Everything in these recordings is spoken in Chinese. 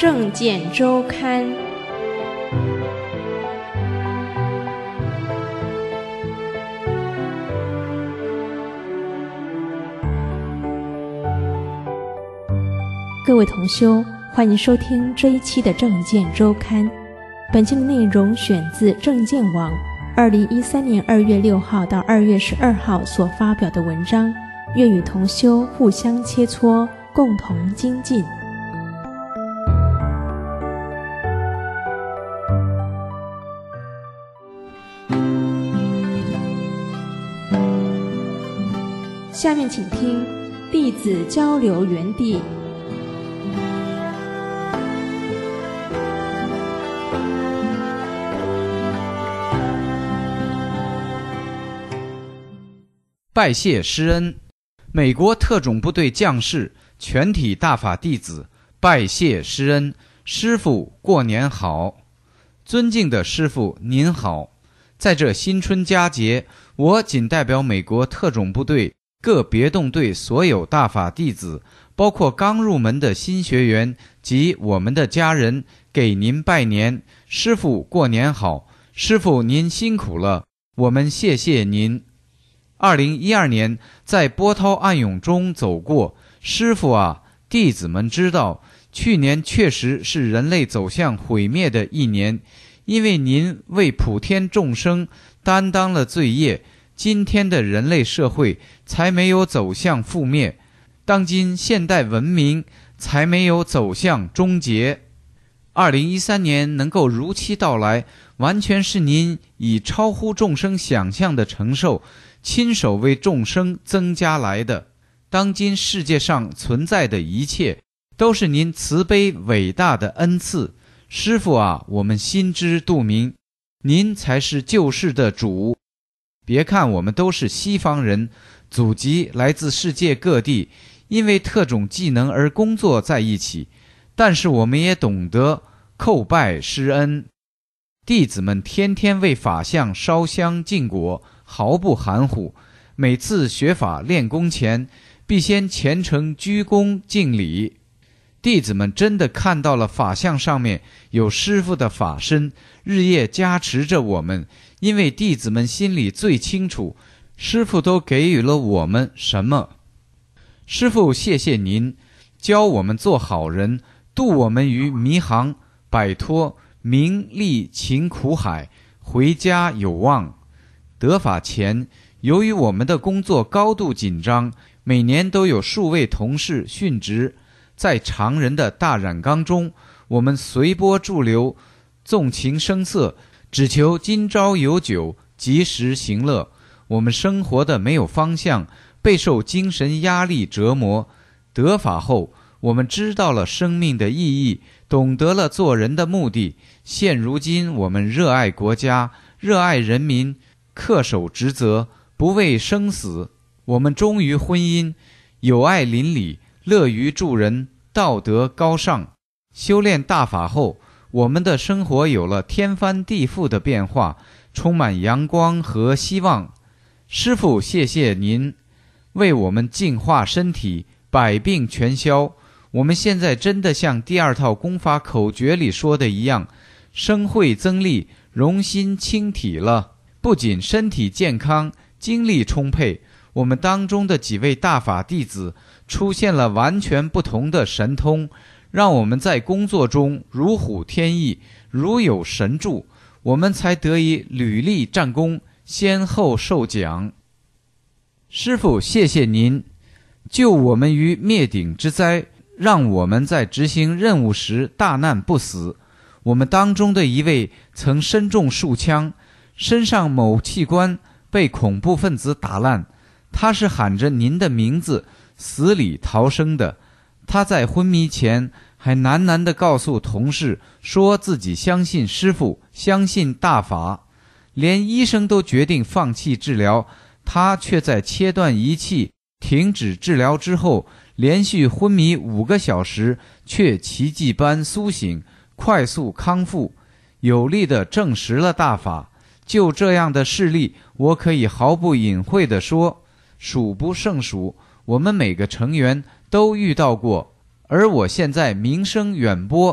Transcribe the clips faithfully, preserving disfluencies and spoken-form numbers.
证件周刊》。各位同修，欢迎收听这一期的证件周刊。本期的内容选自证件网二零一三年二月六号到二月十二号所发表的文章，愿与同修互相切磋，共同精进。下面请听弟子交流园地。 拜谢师恩，美国特种部队将士、全体大法弟子拜谢师恩。师父过年好。尊敬的师父您好，在这新春佳节，我仅代表美国特种部队各别动队所有大法弟子，包括刚入门的新学员及我们的家人，给您拜年。师父过年好。师父您辛苦了，我们谢谢您。二零一二年在波涛暗涌中走过，师父啊，弟子们知道，去年确实是人类走向毁灭的一年，因为您为普天众生担当了罪业，今天的人类社会才没有走向覆灭，当今现代文明才没有走向终结。二零一三年能够如期到来，完全是您以超乎众生想象的承受，亲手为众生增加来的。当今世界上存在的一切，都是您慈悲伟大的恩赐。师父啊，我们心知肚明，您才是救世的主。别看我们都是西方人，祖籍来自世界各地，因为特种技能而工作在一起，但是我们也懂得叩拜师恩。弟子们天天为法相烧香敬果，毫不含糊。每次学法练功前，必先虔诚鞠躬敬礼。弟子们真的看到了法相上面有师父的法身，日夜加持着我们，因为弟子们心里最清楚，师父都给予了我们什么。师父谢谢您，教我们做好人，渡我们于迷航，摆脱名利情苦海，回家有望。得法前，由于我们的工作高度紧张，每年都有数位同事殉职，在常人的大染缸中，我们随波逐流，纵情声色，只求今朝有酒，及时行乐。我们生活的没有方向，备受精神压力折磨。得法后，我们知道了生命的意义，懂得了做人的目的。现如今我们热爱国家，热爱人民，恪守职责，不畏生死。我们忠于婚姻，友爱邻里，乐于助人，道德高尚。修炼大法后，我们的生活有了天翻地覆的变化，充满阳光和希望。师父谢谢您，为我们净化身体，百病全消。我们现在真的像第二套功法口诀里说的一样，生慧增力，容心清体了。不仅身体健康，精力充沛，我们当中的几位大法弟子出现了完全不同的神通，让我们在工作中如虎添翼，如有神助，我们才得以屡立战功，先后受奖。师父谢谢您，救我们于灭顶之灾，让我们在执行任务时大难不死。我们当中的一位曾身中数枪，身上某器官被恐怖分子打烂，他是喊着您的名字死里逃生的。他在昏迷前还喃喃地告诉同事，说自己相信师父，相信大法。连医生都决定放弃治疗，他却在切断仪器停止治疗之后，连续昏迷五个小时，却奇迹般苏醒，快速康复，有力地证实了大法。就这样的事例，我可以毫不隐晦地说，数不胜数，我们每个成员都遇到过。而我现在名声远播，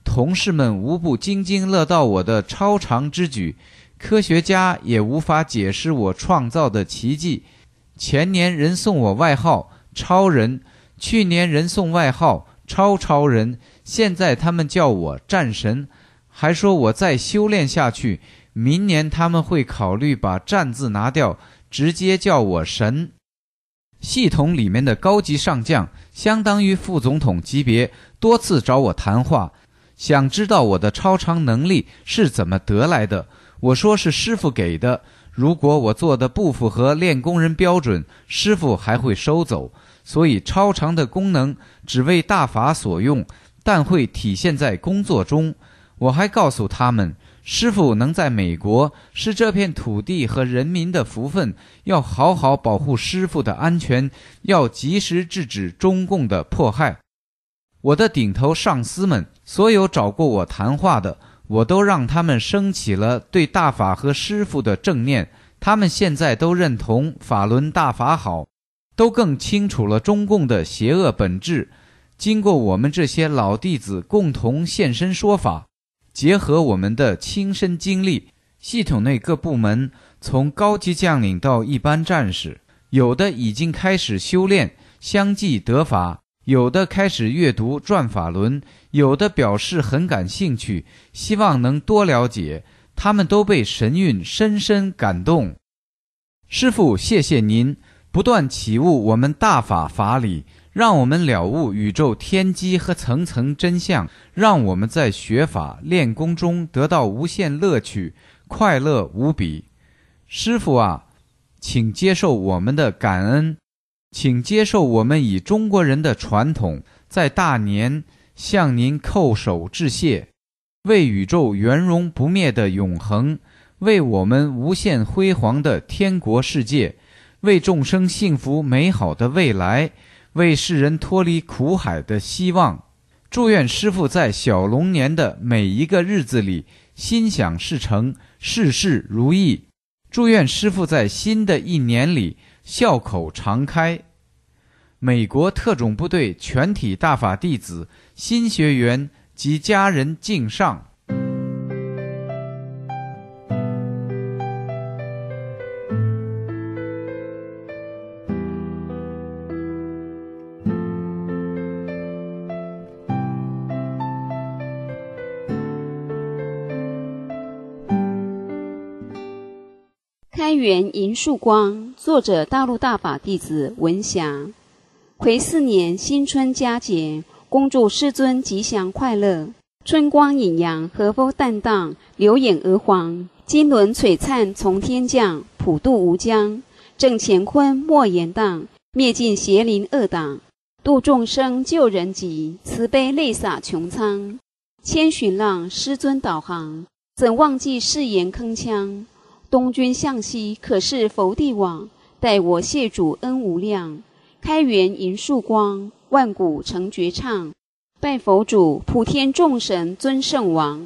同事们无不津津乐道我的超常之举，科学家也无法解释我创造的奇迹。前年人送我外号超人，去年人送外号超超人，现在他们叫我战神，还说我再修炼下去，明年他们会考虑把战字拿掉，直接叫我神。系统里面的高级上将，相当于副总统级别，多次找我谈话，想知道我的超常能力是怎么得来的。我说是师傅给的，如果我做的不符合练功人标准，师傅还会收走。所以超常的功能只为大法所用，但会体现在工作中。我还告诉他们，师傅能在美国是这片土地和人民的福分，要好好保护师傅的安全，要及时制止中共的迫害。我的顶头上司们，所有找过我谈话的，我都让他们升起了对大法和师傅的正念，他们现在都认同法轮大法好，都更清楚了中共的邪恶本质。经过我们这些老弟子共同现身说法，结合我们的亲身经历，系统内各部门从高级将领到一般战士，有的已经开始修炼，相继得法，有的开始阅读转法轮，有的表示很感兴趣，希望能多了解，他们都被神韵深深感动。师父，谢谢您不断启悟我们大法法理，让我们了悟宇宙天机和层层真相，让我们在学法练功中得到无限乐趣，快乐无比。师父啊，请接受我们的感恩，请接受我们以中国人的传统，在大年向您叩首致谢，为宇宙圆融不灭的永恒，为我们无限辉煌的天国世界，为众生幸福美好的未来，为世人脱离苦海的希望。祝愿师父在小龙年的每一个日子里心想事成，事事如意。祝愿师父在新的一年里笑口常开。美国特种部队全体大法弟子、新学员及家人敬上。 开元银树光，作者大陆大法弟子文霞。癸巳年新春佳节，恭祝师尊吉祥快乐，春光隐阳，和风淡荡，柳眼鹅黄，金轮璀璨从天降，普渡无疆，正乾坤莫言荡，灭尽邪灵恶党，度众生救人急，慈悲泪洒穹苍。千寻浪师尊导航，怎忘记誓言铿锵？东君向西，可是佛地网，待我谢主恩无量。开元银树光，万古成绝唱，拜佛主，普天众神尊圣王。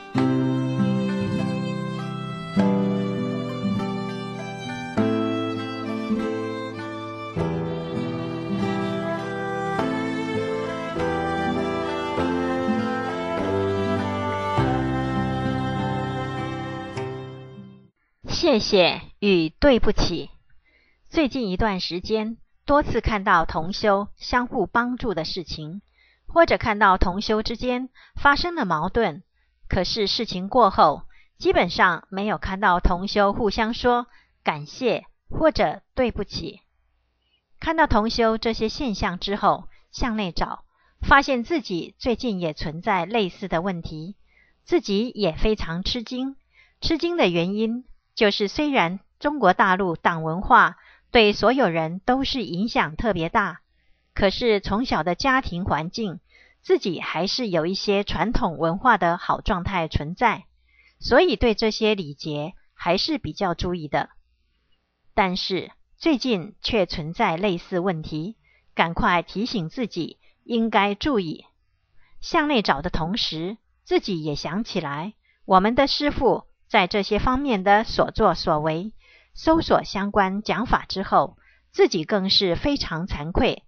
谢谢与对不起。最近一段时间，多次看到同修相互帮助的事情，或者看到同修之间发生了矛盾，可是事情过后，基本上没有看到同修互相说感谢或者对不起。看到同修这些现象之后，向内找，发现自己最近也存在类似的问题，自己也非常吃惊。吃惊的原因就是虽然中国大陆党文化对所有人都是影响特别大，可是从小的家庭环境，自己还是有一些传统文化的好状态存在，所以对这些礼节还是比较注意的。但是最近却存在类似问题，赶快提醒自己应该注意。向内找的同时，自己也想起来我们的师父在这些方面的所作所为，搜索相关讲法之后，自己更是非常惭愧。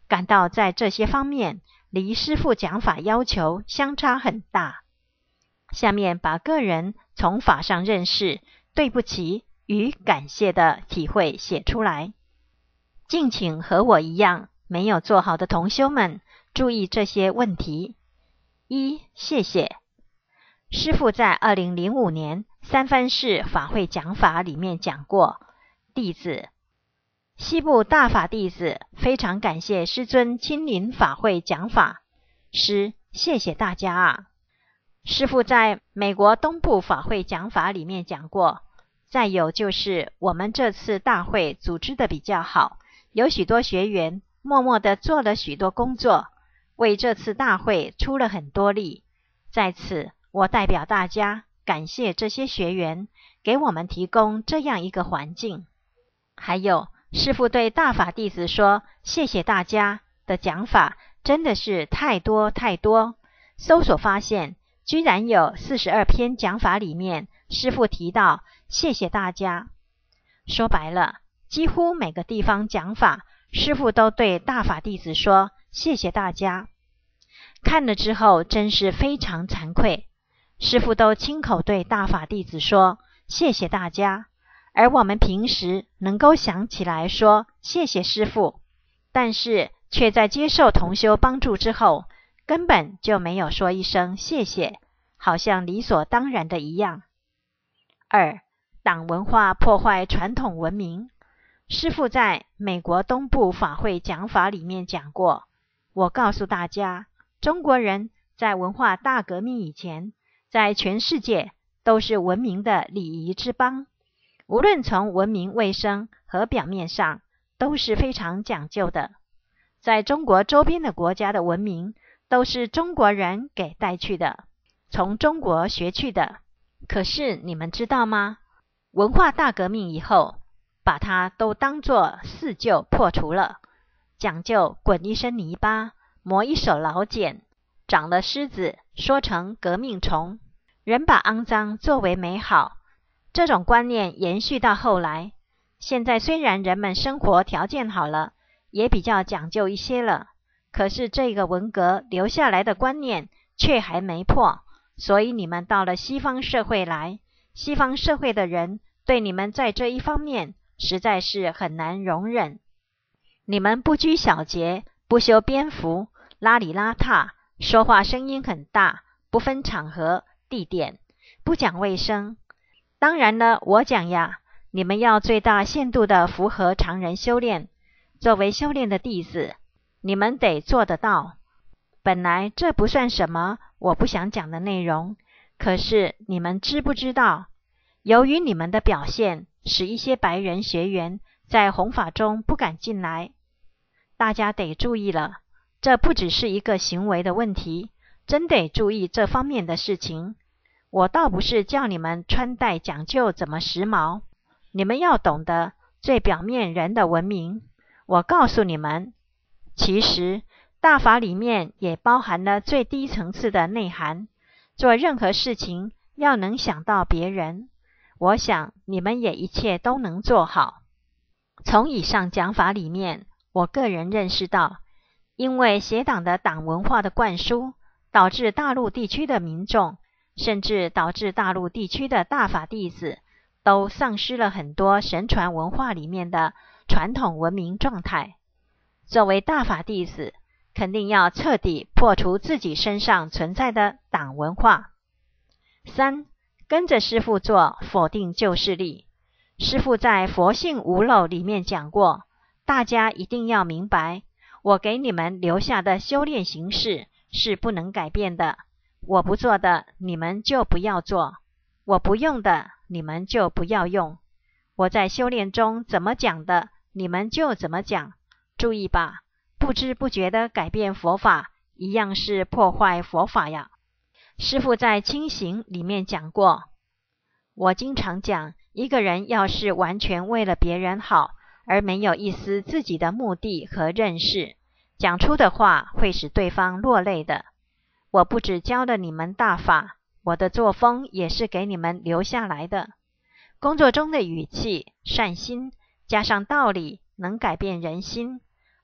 感到在这些方面离师父讲法要求相差很大。下面把个人从法上认识对不起与感谢的体会写出来，敬请和我一样没有做好的同修们注意这些问题。一、谢谢。师父在二零零五年三藩市法会讲法里面讲过，弟子西部大法弟子非常感谢师尊亲临法会讲法，师谢谢大家啊。师父在美国东部法会讲法里面讲过，再有就是我们这次大会组织的比较好，有许多学员默默地做了许多工作，为这次大会出了很多力。在此我代表大家感谢这些学员给我们提供这样一个环境。还有师父对大法弟子说谢谢大家的讲法真的是太多太多，搜索发现居然有四十二篇讲法里面师父提到谢谢大家。说白了，几乎每个地方讲法师父都对大法弟子说谢谢大家。看了之后真是非常惭愧，师父都亲口对大法弟子说谢谢大家，而我们平时能够想起来说谢谢师父，但是却在接受同修帮助之后根本就没有说一声谢谢，好像理所当然的一样。二、党文化破坏传统文明。师父在美国东部法会讲法里面讲过，我告诉大家，中国人在文化大革命以前，在全世界都是文明的礼仪之邦，无论从文明卫生和表面上都是非常讲究的。在中国周边的国家的文明都是中国人给带去的，从中国学去的。可是你们知道吗？文化大革命以后，把它都当作四旧破除了，讲究滚一身泥巴，磨一手老茧，长了虱子说成革命虫，人把肮脏作为美好，这种观念延续到后来。现在虽然人们生活条件好了，也比较讲究一些了，可是这个文革留下来的观念却还没破，所以你们到了西方社会来，西方社会的人对你们在这一方面实在是很难容忍。你们不拘小节，不修边幅，邋里邋遢，说话声音很大，不分场合地点，不讲卫生。当然了，我讲呀，你们要最大限度的符合常人修炼，作为修炼的弟子，你们得做得到。本来这不算什么我不想讲的内容，可是你们知不知道，由于你们的表现，使一些白人学员在弘法中不敢进来。大家得注意了，这不只是一个行为的问题，真得注意这方面的事情。我倒不是叫你们穿戴讲究怎么时髦，你们要懂得最表面人的文明。我告诉你们，其实大法里面也包含了最低层次的内涵，做任何事情要能想到别人，我想你们也一切都能做好。从以上讲法里面，我个人认识到，因为邪党的党文化的灌输，导致大陆地区的民众，甚至导致大陆地区的大法弟子，都丧失了很多神传文化里面的传统文明状态。作为大法弟子，肯定要彻底破除自己身上存在的党文化。三、跟着师父做，否定旧势力。师父在佛性无漏里面讲过，大家一定要明白，我给你们留下的修炼形式是不能改变的，我不做的你们就不要做，我不用的你们就不要用，我在修炼中怎么讲的你们就怎么讲。注意吧，不知不觉的改变佛法，一样是破坏佛法呀。师父在清行里面讲过，我经常讲，一个人要是完全为了别人好，而没有一丝自己的目的和认识，讲出的话会使对方落泪的。我不只教了你们大法，我的作风也是给你们留下来的。工作中的语气、善心，加上道理，能改变人心，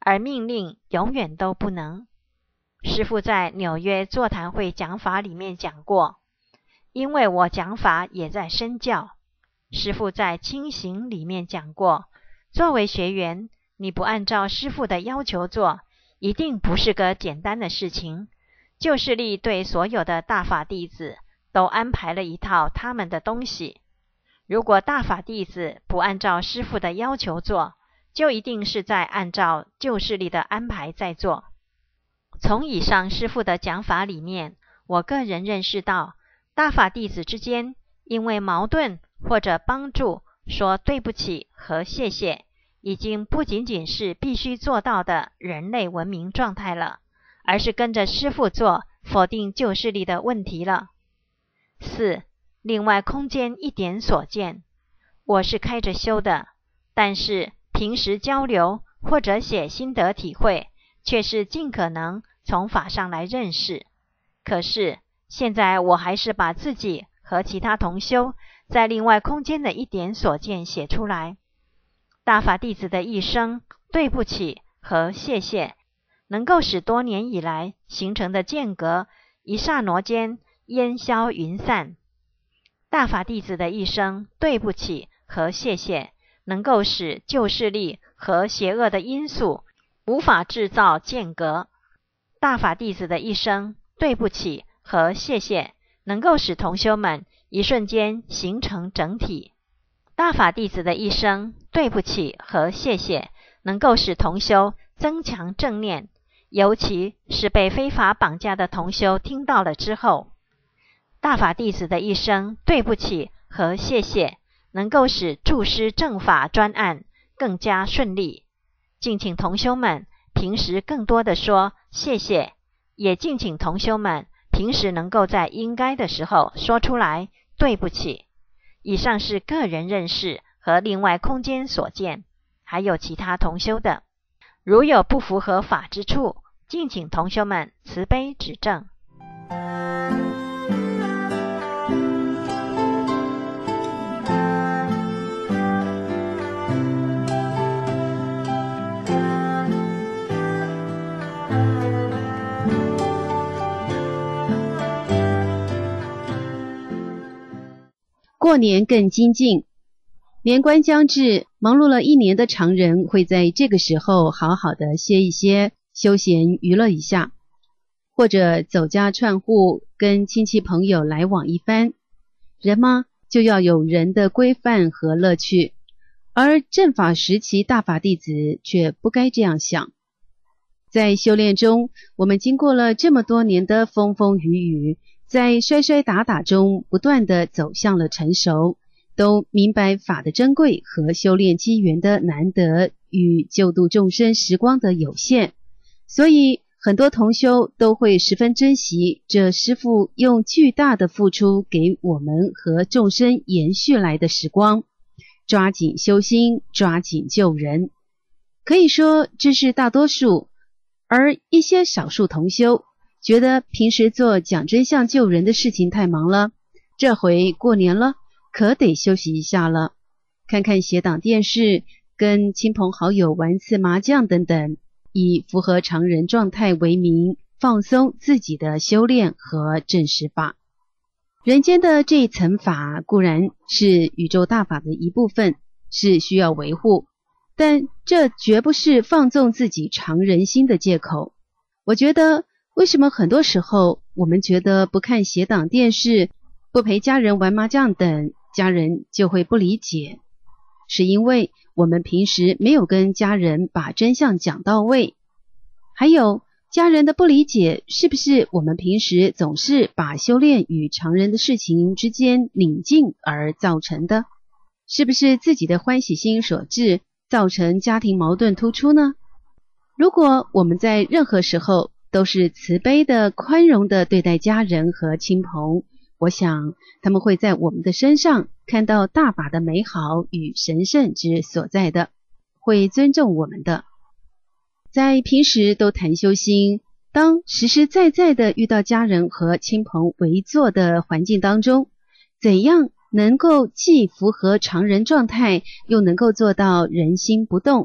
而命令永远都不能。师父在纽约座谈会讲法里面讲过，因为我讲法也在身教。师父在清行里面讲过，作为学员，你不按照师父的要求做，一定不是个简单的事情。旧势力对所有的大法弟子都安排了一套他们的东西，如果大法弟子不按照师父的要求做，就一定是在按照旧势力的安排在做。从以上师父的讲法里面，我个人认识到，大法弟子之间因为矛盾或者帮助说对不起和谢谢，已经不仅仅是必须做到的人类文明状态了，而是跟着师父做否定旧势力的问题了。四、另外空间一点所见。我是开着修的，但是平时交流或者写心得体会，却是尽可能从法上来认识。可是现在我还是把自己和其他同修在另外空间的一点所见写出来。大法弟子的一生对不起和谢谢，能够使多年以来形成的间隔一刹那间烟消云散。大法弟子的一生对不起和谢谢，能够使旧势力和邪恶的因素无法制造间隔。大法弟子的一生对不起和谢谢，能够使同修们一瞬间形成整体。大法弟子的一生对不起和谢谢，能够使同修增强正念，尤其是被非法绑架的同修听到了之后。大法弟子的一生对不起和谢谢，能够使注师正法专案更加顺利。敬请同修们平时更多的说谢谢，也敬请同修们平时能够在应该的时候说出来对不起。以上是个人认识和另外空间所见，还有其他同修的，如有不符合法之处，敬请同修们慈悲指正。 过年更精进，年关将至，忙碌了一年的常人会在这个时候好好的歇一歇，休闲娱乐一下，或者走家串户，跟亲戚朋友来往一番。人嘛，就要有人的规范和乐趣，而正法时期大法弟子却不该这样想。在修炼中，我们经过了这么多年的风风雨雨，在摔摔打打中不断地走向了成熟，都明白法的珍贵和修炼机缘的难得与救度众生时光的有限，所以很多同修都会十分珍惜这师父用巨大的付出给我们和众生延续来的时光，抓紧修心，抓紧救人。可以说这是大多数，而一些少数同修觉得平时做讲真相救人的事情太忙了，这回过年了，可得休息一下了，看看邪党电视，跟亲朋好友玩次麻将等等，以符合常人状态为名，放松自己的修炼和正实法。人间的这一层法固然是宇宙大法的一部分，是需要维护，但这绝不是放纵自己常人心的借口。我觉得为什么很多时候我们觉得不看邪党电视，不陪家人玩麻将等，家人就会不理解，是因为我们平时没有跟家人把真相讲到位。还有家人的不理解，是不是我们平时总是把修炼与常人的事情之间拧近而造成的？是不是自己的欢喜心所致，造成家庭矛盾突出呢？如果我们在任何时候都是慈悲的、宽容的对待家人和亲朋，我想他们会在我们的身上看到大法的美好与神圣之所在的，会尊重我们的。在平时都谈修心，当实实在在的遇到家人和亲朋围坐的环境当中，怎样能够既符合常人状态，又能够做到人心不动？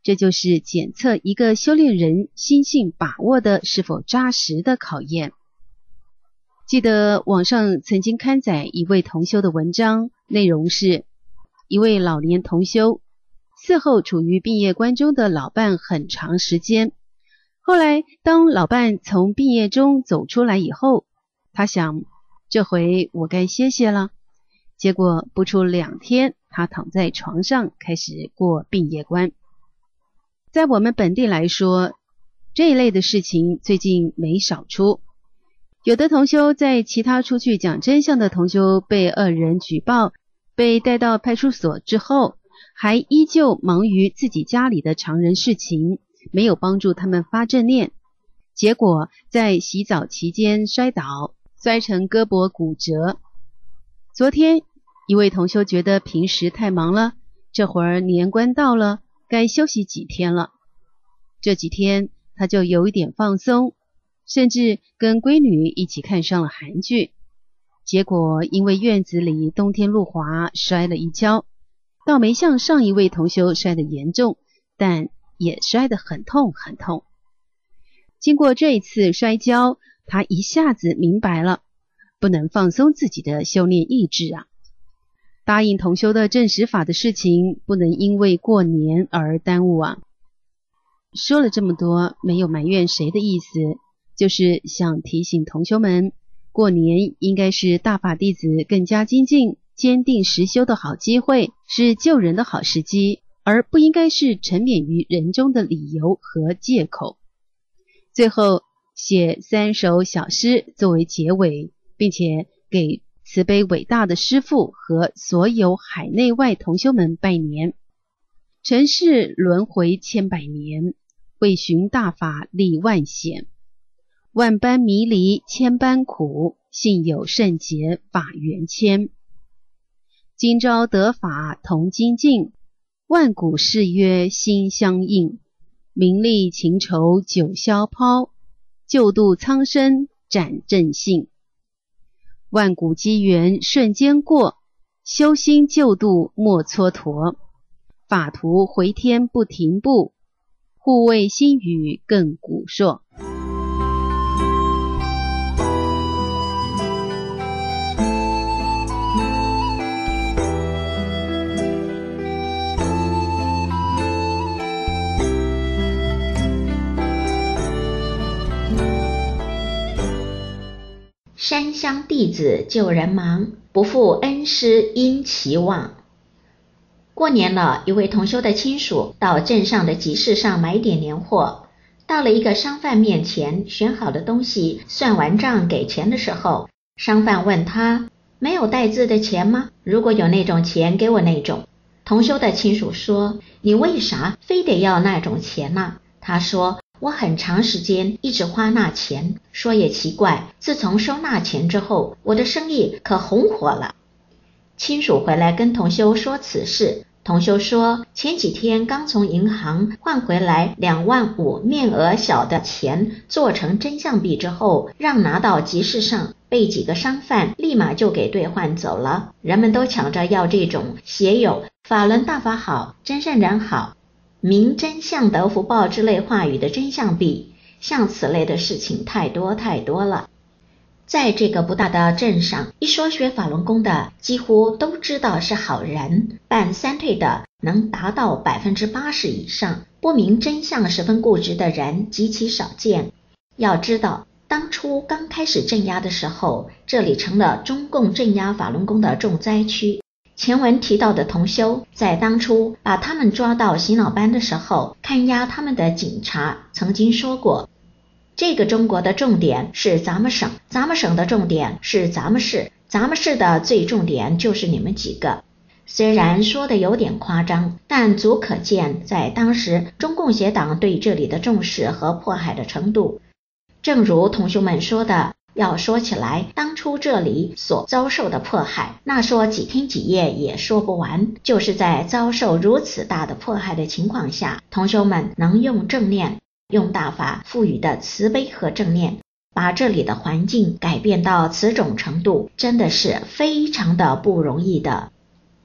这就是检测一个修炼人心性把握的是否扎实的考验。记得网上曾经刊载一位同修的文章，内容是一位老年同修嗣后处于病业关中的老伴很长时间，后来当老伴从病业中走出来以后，他想这回我该歇歇了，结果不出两天，他躺在床上开始过病业关。在我们本地来说，这一类的事情最近没少出。有的同修在其他出去讲真相的同修被恶人举报，被带到派出所之后，还依旧忙于自己家里的常人事情，没有帮助他们发正念，结果在洗澡期间摔倒，摔成胳膊骨折。昨天一位同修觉得平时太忙了，这会儿年关到了，该休息几天了。这几天他就有一点放松，甚至跟闺女一起看上了韩剧，结果因为院子里冬天路滑摔了一跤，倒没像上一位同修摔得严重，但也摔得很痛很痛。经过这一次摔跤，他一下子明白了，不能放松自己的修炼意志啊！答应同修的证实法的事情，不能因为过年而耽误啊！说了这么多，没有埋怨谁的意思，就是想提醒同修们，过年应该是大法弟子更加精进、坚定实修的好机会，是救人的好时机，而不应该是沉湎于人中的理由和借口。最后写三首小诗作为结尾，并且给慈悲伟大的师父和所有海内外同修们拜年。尘世轮回千百年，为寻大法历万险。万般迷离千般苦，幸有圣洁法缘牵。今朝得法同精进，万古誓约心相印。名利情仇九霄抛，救度苍生展正信。万古机缘瞬间过，修心救度莫蹉跎。法途回天不停步，护卫心语更古硕。 山乡弟子救人忙，不负恩师因其望。过年了，一位同修的亲属到镇上的集市上买点年货，到了一个商贩面前，选好的东西，算完账给钱的时候，商贩问他，没有带字的钱吗？如果有那种钱，给我那种。同修的亲属说，你为啥非得要那种钱呢？他说，我很长时间一直花那钱，说也奇怪，自从收那钱之后，我的生意可红火了。亲属回来跟同修说此事，同修说，前几天刚从银行换回来两万五面额小的钱，做成真相币之后，让拿到集市上，被几个商贩立马就给兑换走了。人们都抢着要这种写有法轮大法好，真善人好，明真相得福报之类话语的真相币，像此类的事情太多太多了。在这个不大的镇上，一说学法轮功的几乎都知道是好人，办三退的能达到百分之八十以上，不明真相十分固执的人极其少见。要知道，当初刚开始镇压的时候，这里成了中共镇压法轮功的重灾区。前文提到的同修，在当初把他们抓到洗脑班的时候，看押他们的警察曾经说过，这个中国的重点是咱们省，咱们省的重点是咱们市，咱们市的最重点就是你们几个。虽然说的有点夸张，但足可见在当时中共协党对这里的重视和迫害的程度。正如同学们说的，要说起来，当初这里所遭受的迫害，那说几天几夜也说不完。就是在遭受如此大的迫害的情况下，同学们能用正念，用大法赋予的慈悲和正念，把这里的环境改变到此种程度，真的是非常的不容易的。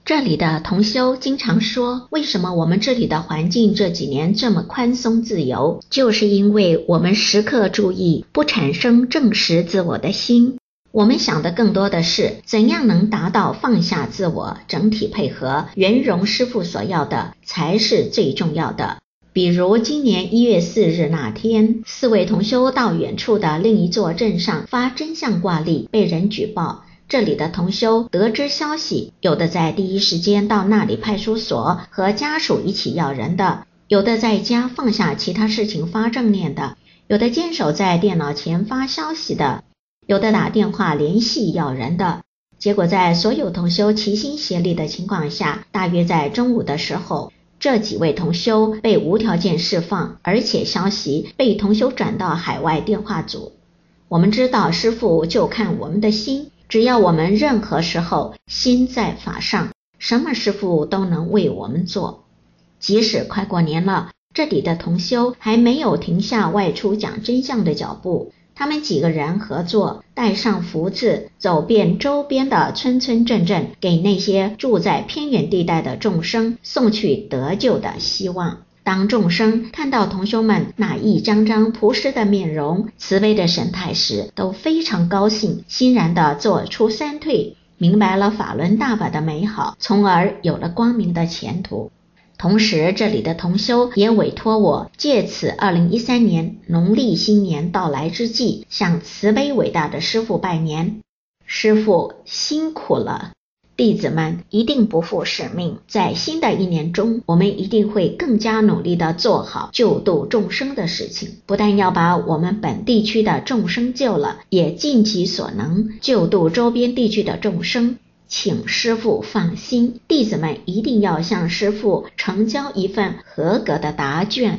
这里的同修经常说，为什么我们这里的环境这几年这么宽松自由，就是因为我们时刻注意不产生证实自我的心。我们想的更多的是怎样能达到放下自我，整体配合圆融师父所要的才是最重要的。比如今年一月四日那天，四位同修到远处的另一座镇上发真相挂历，被人举报。这里的同修得知消息，有的在第一时间到那里派出所和家属一起要人的，有的在家放下其他事情发正念的，有的坚守在电脑前发消息的，有的打电话联系要人的。结果在所有同修齐心协力的情况下，大约在中午的时候，这几位同修被无条件释放，而且消息被同修转到海外电话组。我们知道师父就看我们的心，只要我们任何时候心在法上，什么师父都能为我们做。即使快过年了，这里的同修还没有停下外出讲真相的脚步，他们几个人合作，带上福字，走遍周边的村村镇镇，给那些住在偏远地带的众生送去得救的希望。当众生看到同修们那一张张朴实的面容、慈悲的神态时，都非常高兴，欣然地做出三退，明白了法轮大法的美好，从而有了光明的前途。同时，这里的同修也委托我，借此二零一三年农历新年到来之际，向慈悲伟大的师父拜年。师父辛苦了，弟子们一定不负使命，在新的一年中，我们一定会更加努力地做好救度众生的事情，不但要把我们本地区的众生救了，也尽其所能救度周边地区的众生。请师父放心，弟子们一定要向师父呈交一份合格的答卷。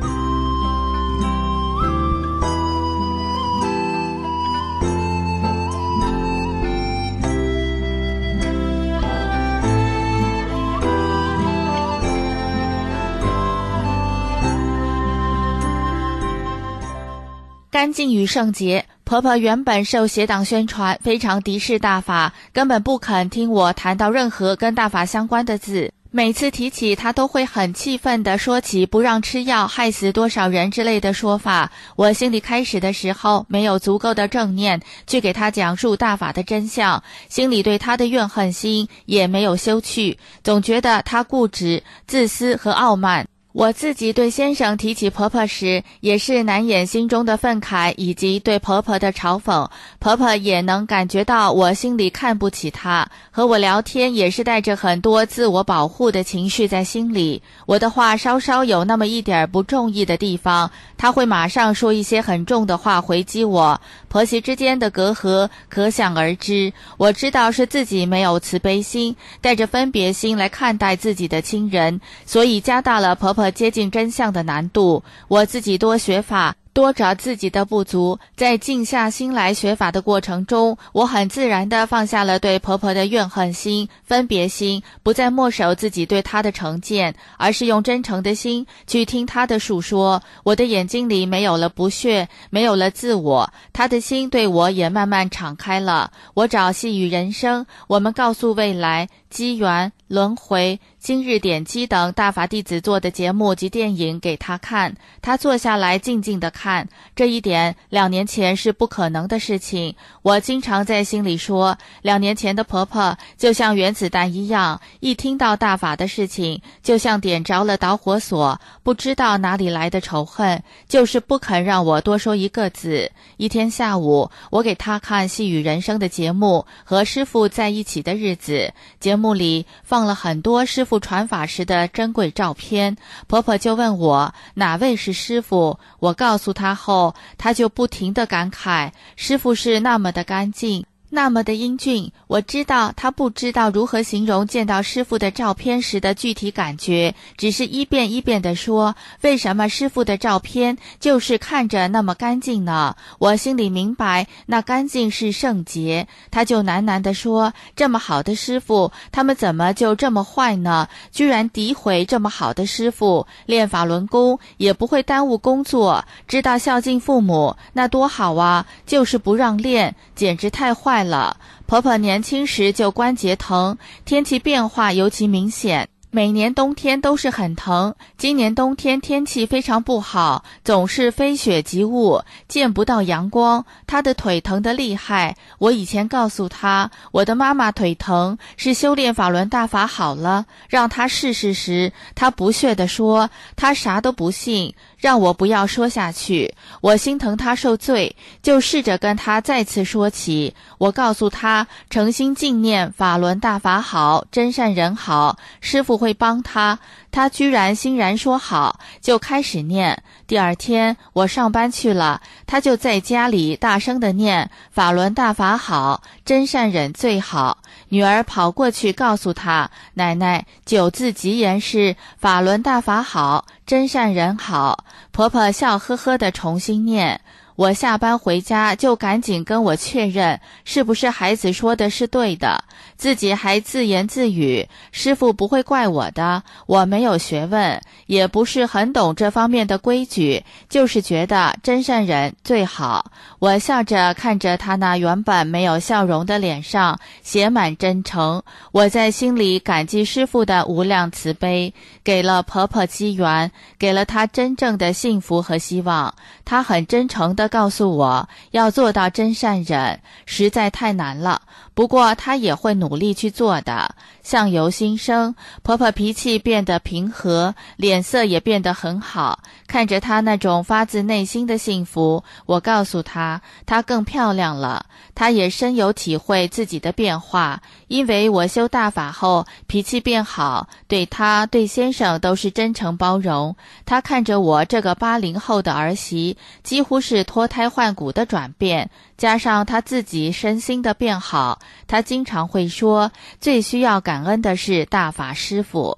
干净与圣洁。婆婆原本受邪党宣传，非常敌视大法，根本不肯听我谈到任何跟大法相关的字。每次提起，她都会很气愤地说起不让吃药害死多少人之类的说法。我心里开始的时候没有足够的正念去给她讲述大法的真相，心里对她的怨恨心也没有修去，总觉得她固执、自私和傲慢。我自己对先生提起婆婆时，也是难掩心中的愤慨以及对婆婆的嘲讽。婆婆也能感觉到我心里看不起她，和我聊天也是带着很多自我保护的情绪在心里。我的话稍稍有那么一点不中意的地方，她会马上说一些很重的话回击我。婆媳之间的隔阂可想而知。我知道是自己没有慈悲心，带着分别心来看待自己的亲人，所以加大了婆婆接近真相的难度。我自己多学法，多找自己的不足，在静下心来学法的过程中，我很自然地放下了对婆婆的怨恨心、分别心，不再默守自己对她的成见，而是用真诚的心去听她的述说。我的眼睛里没有了不屑，没有了自我，她的心对我也慢慢敞开了。我找细语人生，我们告诉未来、机缘、轮回、今日点击等大法弟子做的节目及电影给他看，他坐下来静静地看，这一点两年前是不可能的事情。我经常在心里说，两年前的婆婆就像原子弹一样，一听到大法的事情，就像点着了导火索，不知道哪里来的仇恨，就是不肯让我多说一个字。一天下午，我给他看细语人生的节目和师父在一起的日子，节目里放了很多师父传法时的珍贵照片。婆婆就问我哪位是师父，我告诉她后，她就不停地感慨，师父是那么的干净，那么的英俊。我知道他不知道如何形容见到师父的照片时的具体感觉，只是一遍一遍地说，为什么师父的照片就是看着那么干净呢？我心里明白，那干净是圣洁。他就喃喃地说，这么好的师父，他们怎么就这么坏呢？居然诋毁这么好的师父，练法轮功也不会耽误工作，知道孝敬父母，那多好啊，就是不让练，简直太坏坏了。婆婆年轻时就关节疼，天气变化尤其明显，每年冬天都是很疼。今年冬天天气非常不好，总是非雪即雾，见不到阳光，她的腿疼得厉害。我以前告诉她，我的妈妈腿疼是修炼法轮大法好了，让她试试时，她不屑地说她啥都不信，让我不要说下去。我心疼她受罪，就试着跟她再次说起。我告诉她，诚心敬念法轮大法好，真善人好，师父会帮她。她居然欣然说好，就开始念。第二天我上班去了，她就在家里大声地念法轮大法好，真善忍最好。女儿跑过去告诉她，奶奶，九字吉言是法轮大法好，真善人好。婆婆笑呵呵地重新念。我下班回家就赶紧跟我确认是不是孩子说的是对的，自己还自言自语，师父不会怪我的，我没有学问，也不是很懂这方面的规矩，就是觉得真善人最好。我笑着看着他那原本没有笑容的脸上写满真诚，我在心里感激师父的无量慈悲，给了婆婆机缘，给了她真正的幸福和希望。她很真诚地告诉我，要做到真善忍实在太难了，不过她也会努力去做的。相由心生，婆婆脾气变得平和，脸色也变得很好。看着她那种发自内心的幸福，我告诉她，她更漂亮了。她也深有体会自己的变化，因为我修大法后脾气变好，对她对先生都是真诚包容。她看着我这个八零后的儿媳，几乎是脱胎换骨的转变，加上她自己身心的变好，她经常会说，最需要感恩的是大法师父。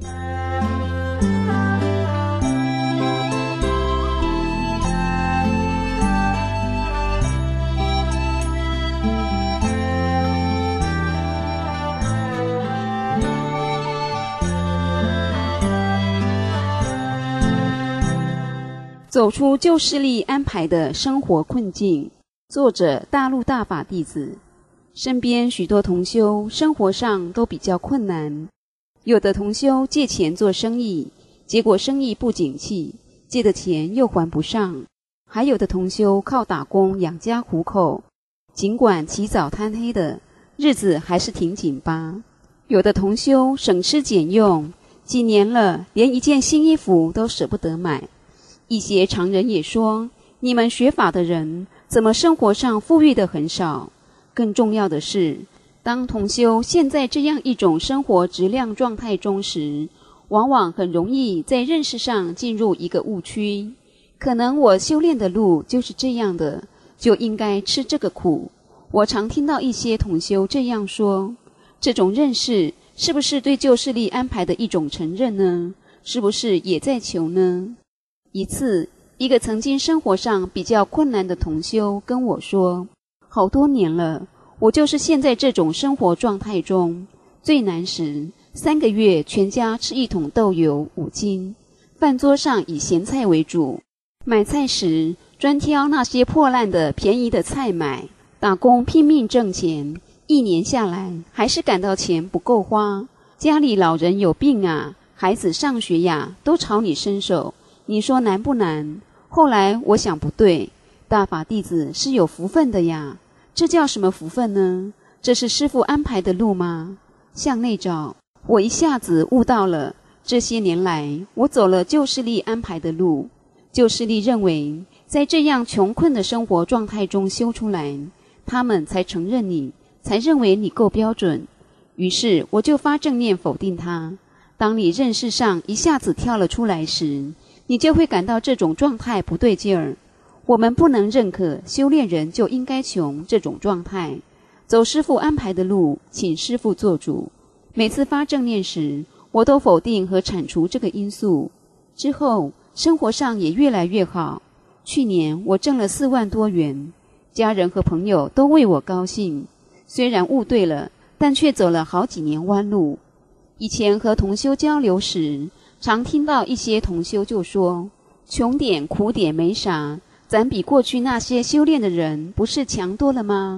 走出旧势力安排的生活困境。作者：大陆大法弟子。身边许多同修生活上都比较困难，有的同修借钱做生意，结果生意不景气，借的钱又还不上；还有的同修靠打工养家糊口，尽管起早贪黑的，日子还是挺紧巴。有的同修省吃俭用，几年了连一件新衣服都舍不得买。一些常人也说，你们学法的人怎么生活上富裕的很少？更重要的是，当同修现在这样一种生活质量状态中时，往往很容易在认识上进入一个误区，可能我修炼的路就是这样的，就应该吃这个苦。我常听到一些同修这样说，这种认识是不是对旧势力安排的一种承认呢？是不是也在求呢？一次，一个曾经生活上比较困难的同修跟我说，好多年了，我就是现在这种生活状态中，最难时三个月全家吃一桶豆油五斤，饭桌上以咸菜为主，买菜时专挑那些破烂的便宜的菜买，打工拼命挣钱，一年下来还是感到钱不够花，家里老人有病啊，孩子上学呀，都朝你伸手，你说难不难？后来我想不对，大法弟子是有福分的呀，这叫什么福分呢？这是师父安排的路吗？向内找，我一下子悟到了，这些年来我走了旧势力安排的路。旧势力认为在这样穷困的生活状态中修出来，他们才承认你，才认为你够标准。于是我就发正念否定他。当你认识上一下子跳了出来时，你就会感到这种状态不对劲儿。我们不能认可修炼人就应该穷这种状态，走师父安排的路，请师父做主。每次发正念时，我都否定和铲除这个因素。之后生活上也越来越好。去年我挣了四万多元，家人和朋友都为我高兴。虽然悟对了，但却走了好几年弯路。以前和同修交流时，常听到一些同修就说，穷点苦点没啥，咱比过去那些修炼的人不是强多了吗？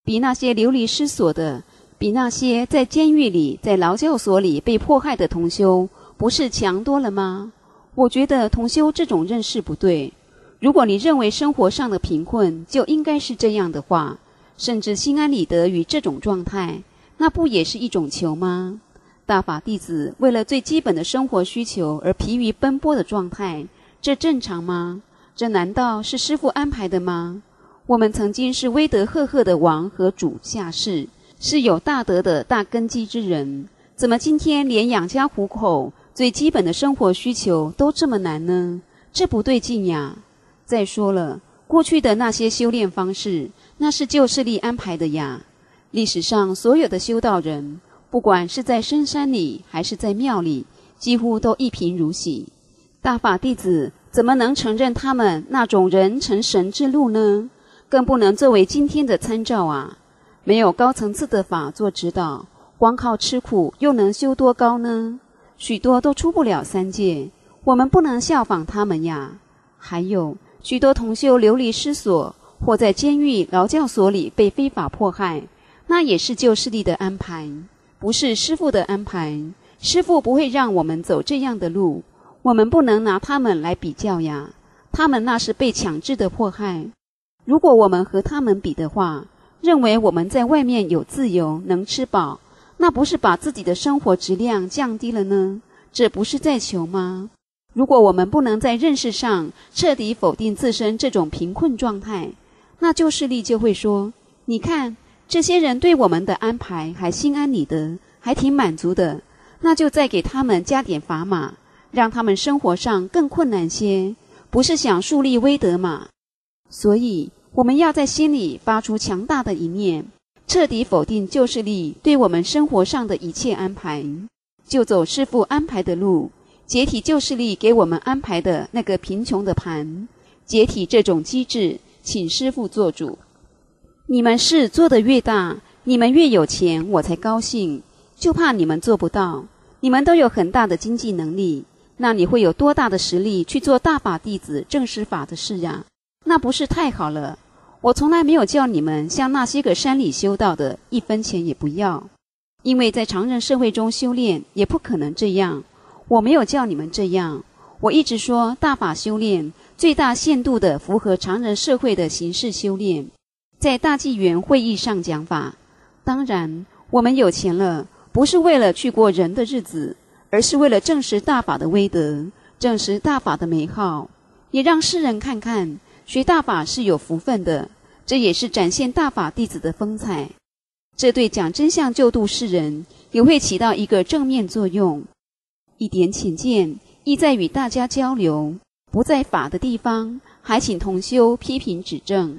比那些流离失所的，比那些在监狱里、在劳教所里被迫害的同修，不是强多了吗？我觉得同修这种认识不对。如果你认为生活上的贫困就应该是这样的话，甚至心安理得于这种状态，那不也是一种求吗？大法弟子为了最基本的生活需求而疲于奔波的状态，这正常吗？这难道是师父安排的吗？我们曾经是威德赫赫的王和主下士，是有大德的大根基之人，怎么今天连养家糊口最基本的生活需求都这么难呢？这不对劲呀！再说了，过去的那些修炼方式，那是旧势力安排的呀。历史上所有的修道人，不管是在深山里还是在庙里，几乎都一贫如洗。大法弟子怎么能承认他们那种人成神之路呢？更不能作为今天的参照啊！没有高层次的法做指导，光靠吃苦又能修多高呢？许多都出不了三界，我们不能效仿他们呀。还有许多同修流离失所，或在监狱劳教所里被非法迫害，那也是旧势力的安排，不是师父的安排。师父不会让我们走这样的路，我们不能拿他们来比较呀。他们那是被强制的迫害，如果我们和他们比的话，认为我们在外面有自由，能吃饱，那不是把自己的生活质量降低了呢？这不是在求吗？如果我们不能在认识上彻底否定自身这种贫困状态，那旧势力就会说，你看这些人对我们的安排还心安理得，还挺满足的，那就再给他们加点砝码，让他们生活上更困难些，不是想树立威德吗？所以我们要在心里发出强大的一念，彻底否定旧势力对我们生活上的一切安排，就走师父安排的路，解体旧势力给我们安排的那个贫穷的盘，解体这种机制，请师父做主。你们事做得越大，你们越有钱，我才高兴，就怕你们做不到。你们都有很大的经济能力，那你会有多大的实力去做大法弟子正师法的事啊？那不是太好了？我从来没有叫你们像那些个山里修道的一分钱也不要，因为在常人社会中修炼也不可能这样。我没有叫你们这样，我一直说大法修炼最大限度的符合常人社会的形式修炼，在大纪元会议上讲法。当然我们有钱了，不是为了去过人的日子，而是为了证实大法的威德，证实大法的美好，也让世人看看学大法是有福分的，这也是展现大法弟子的风采。这对讲真相救度世人也会起到一个正面作用。一点浅见，意在与大家交流，不在法的地方，还请同修批评指正。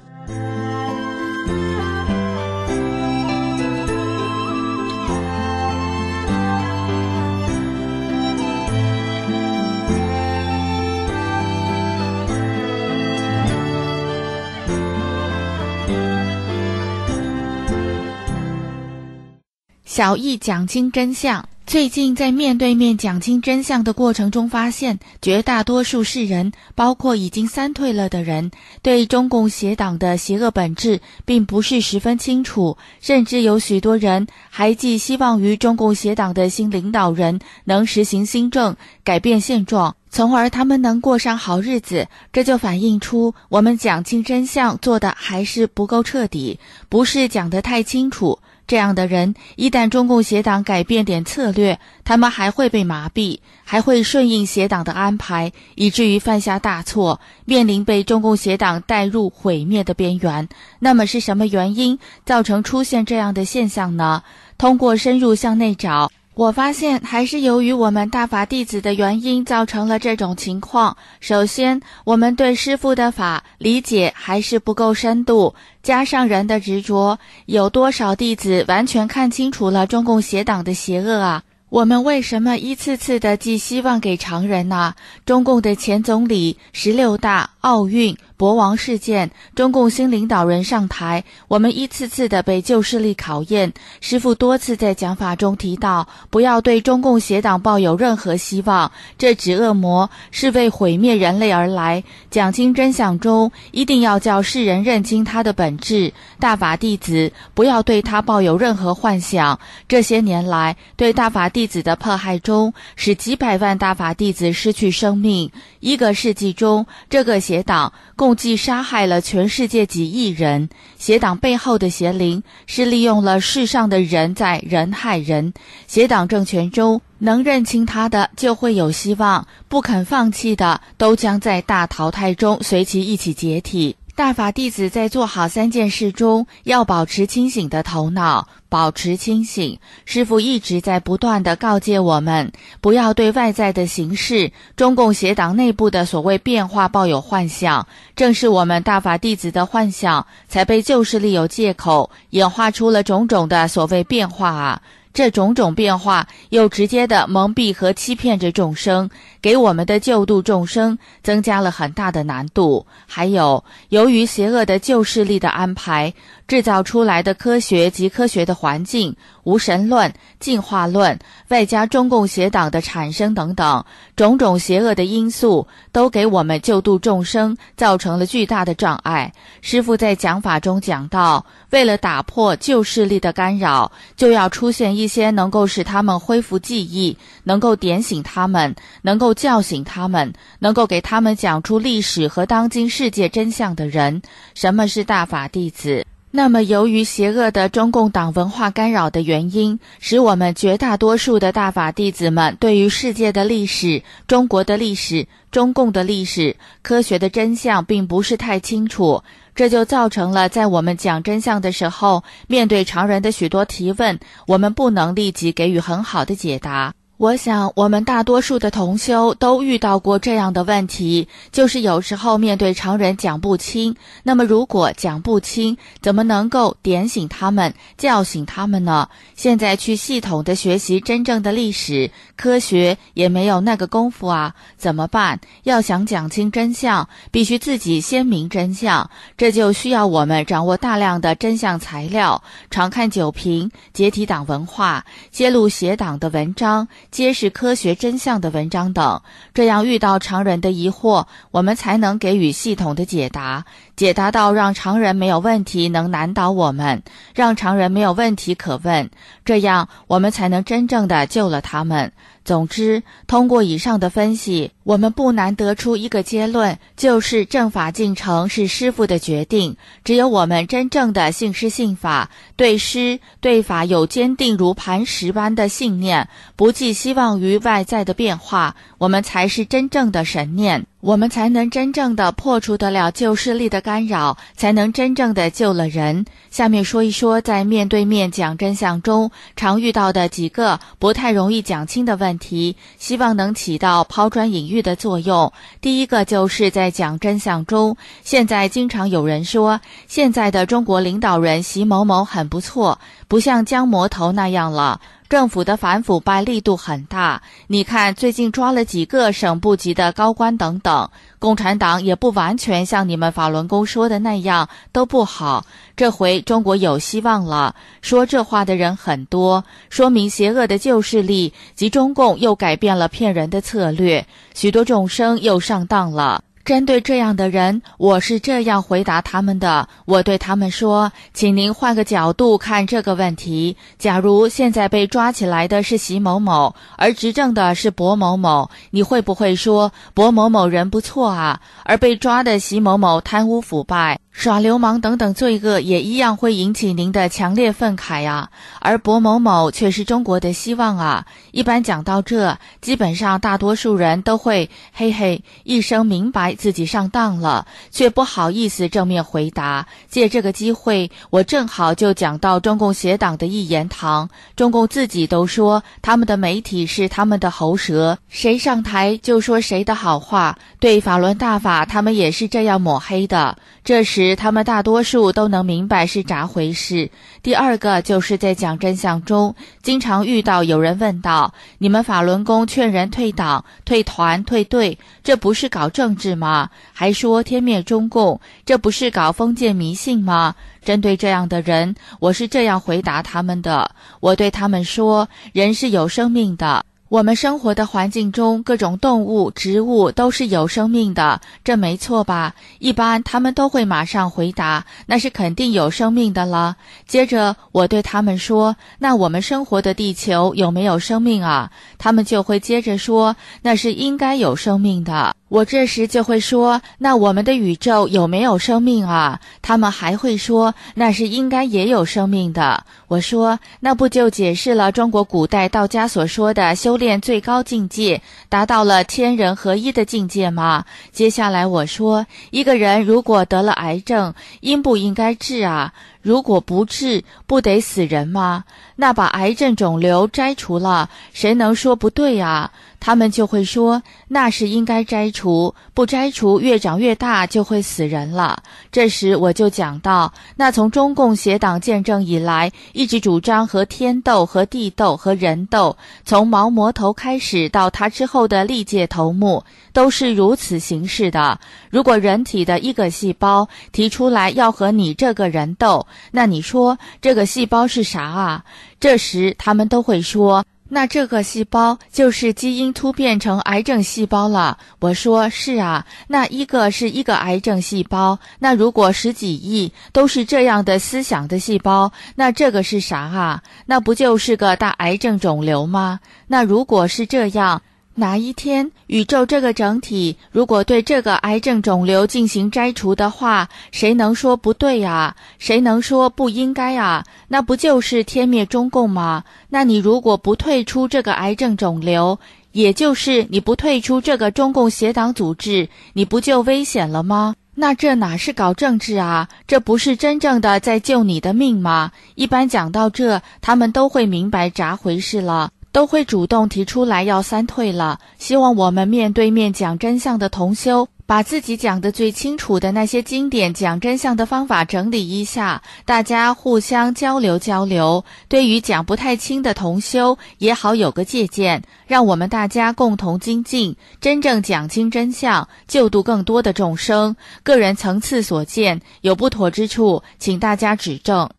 小易讲清真相。最近在面对面讲清真相的过程中，发现绝大多数世人，包括已经三退了的人，对中共邪党的邪恶本质并不是十分清楚，甚至有许多人还寄希望于中共邪党的新领导人能实行新政，改变现状，从而他们能过上好日子。这就反映出我们讲清真相做的还是不够彻底，不是讲得太清楚。这样的人，一旦中共邪党改变点策略，他们还会被麻痹，还会顺应邪党的安排，以至于犯下大错，面临被中共邪党带入毁灭的边缘。那么是什么原因造成出现这样的现象呢？通过深入向内找，我发现还是由于我们大法弟子的原因造成了这种情况。首先，我们对师父的法理解还是不够深度，加上人的执着，有多少弟子完全看清楚了中共邪党的邪恶啊？我们为什么一次次的寄希望给常人呢？中共的前总理、十六大、 奥运、博王事件，中共新领导人上台，我们一次次的被旧势力考验。师父多次在讲法中提到，不要对中共邪党抱有任何希望，这只恶魔是为毁灭人类而来。讲清真相中，一定要叫世人认清他的本质。大法弟子不要对他抱有任何幻想。这些年来，对大法弟子的迫害中，使几百万大法弟子失去生命。一个世纪中，这个邪党共计杀害了全世界几亿人。邪党背后的邪灵是利用了世上的人在人害人。邪党政权中，能认清他的就会有希望，不肯放弃的都将在大淘汰中随其一起解体。大法弟子在做好三件事中，要保持清醒的头脑，保持清醒。师父一直在不断地告诫我们，不要对外在的形势、中共邪党内部的所谓变化抱有幻想。正是我们大法弟子的幻想，才被旧势力有借口，演化出了种种的所谓变化啊。这种种变化又直接地蒙蔽和欺骗着众生，给我们的救度众生增加了很大的难度。还有，由于邪恶的旧势力的安排，制造出来的科学及科学的环境、无神论、进化论，外加中共邪党的产生等等，种种邪恶的因素都给我们救度众生造成了巨大的障碍。师父在讲法中讲到，为了打破旧势力的干扰，就要出现一些能够使他们恢复记忆，能够点醒他们，能够叫醒他们，能够给他们讲出历史和当今世界真相的人。什么是大法弟子？那么由于邪恶的中共党文化干扰的原因，使我们绝大多数的大法弟子们对于世界的历史、中国的历史、中共的历史、科学的真相并不是太清楚。这就造成了在我们讲真相的时候，面对常人的许多提问，我们不能立即给予很好的解答。我想我们大多数的同修都遇到过这样的问题，就是有时候面对常人讲不清，那么如果讲不清，怎么能够点醒他们、叫醒他们呢？现在去系统的学习真正的历史、科学也没有那个功夫啊，怎么办？要想讲清真相，必须自己先明真相，这就需要我们掌握大量的真相材料，常看九评、解体党文化、揭露邪党的文章、揭示科学真相的文章等，这样遇到常人的疑惑，我们才能给予系统的解答，解答到让常人没有问题能难倒我们，让常人没有问题可问，这样我们才能真正的救了他们。总之，通过以上的分析，我们不难得出一个结论，就是正法进程是师父的决定。只有我们真正的信师信法，对师对法有坚定如磐石般的信念，不寄希望于外在的变化，我们才是真正的神念，我们才能真正的破除得了旧势力的干扰，才能真正的救了人。下面说一说在面对面讲真相中常遇到的几个不太容易讲清的问题，希望能起到抛砖引玉的作用。第一个就是在讲真相中，现在经常有人说，现在的中国领导人习某某很不错，不像江魔头那样了，政府的反腐败力度很大，你看最近抓了几个省部级的高官等等，共产党也不完全像你们法轮功说的那样都不好，这回中国有希望了。说这话的人很多，说明邪恶的旧势力及中共又改变了骗人的策略，许多众生又上当了。针对这样的人，我是这样回答他们的，我对他们说，请您换个角度看这个问题，假如现在被抓起来的是习某某，而执政的是薄某某，你会不会说薄某某人不错啊？而被抓的习某某贪污腐败、耍流氓等等罪恶也一样会引起您的强烈愤慨啊，而薄某某却是中国的希望啊。一般讲到这，基本上大多数人都会嘿嘿一声明白自己上当了，却不好意思正面回答。借这个机会，我正好就讲到中共邪党的一言堂，中共自己都说他们的媒体是他们的喉舌，谁上台就说谁的好话，对法轮大法他们也是这样抹黑的。这时实他们大多数都能明白是咋回事。第二个就是在讲真相中，经常遇到有人问道，你们法轮功劝人退党、退团、退队，这不是搞政治吗？还说天灭中共，这不是搞封建迷信吗？针对这样的人，我是这样回答他们的，我对他们说，人是有生命的，我们生活的环境中各种动物、植物都是有生命的，这没错吧？一般他们都会马上回答，那是肯定有生命的了。接着我对他们说，那我们生活的地球有没有生命啊？他们就会接着说，那是应该有生命的。我这时就会说，那我们的宇宙有没有生命啊？他们还会说，那是应该也有生命的。我说，那不就解释了中国古代道家所说的修炼最高境界，达到了天人合一的境界吗？接下来我说，一个人如果得了癌症，应不应该治啊？如果不治，不得死人吗？那把癌症肿瘤摘除了，谁能说不对啊？他们就会说，那是应该摘除，不摘除越长越大就会死人了。这时我就讲到，那从中共邪党建政以来，一直主张和天斗、和地斗、和人斗，从毛魔头开始到他之后的历届头目，都是如此行事的。如果人体的一个细胞提出来要和你这个人斗，那你说这个细胞是啥啊？这时他们都会说，那这个细胞就是基因突变成癌症细胞了。我说是啊，那一个是一个癌症细胞，那如果十几亿都是这样的思想的细胞，那这个是啥啊？那不就是个大癌症肿瘤吗？那如果是这样，哪一天宇宙这个整体如果对这个癌症肿瘤进行摘除的话，谁能说不对啊？谁能说不应该啊？那不就是天灭中共吗？那你如果不退出这个癌症肿瘤，也就是你不退出这个中共邪党组织，你不就危险了吗？那这哪是搞政治啊？这不是真正的在救你的命吗？一般讲到这，他们都会明白咋回事了，都会主动提出来要三退了。希望我们面对面讲真相的同修，把自己讲得最清楚的那些经典讲真相的方法整理一下，大家互相交流交流，对于讲不太清的同修也好有个借鉴，让我们大家共同精进，真正讲清真相，救度更多的众生。个人层次所见，有不妥之处，请大家指正。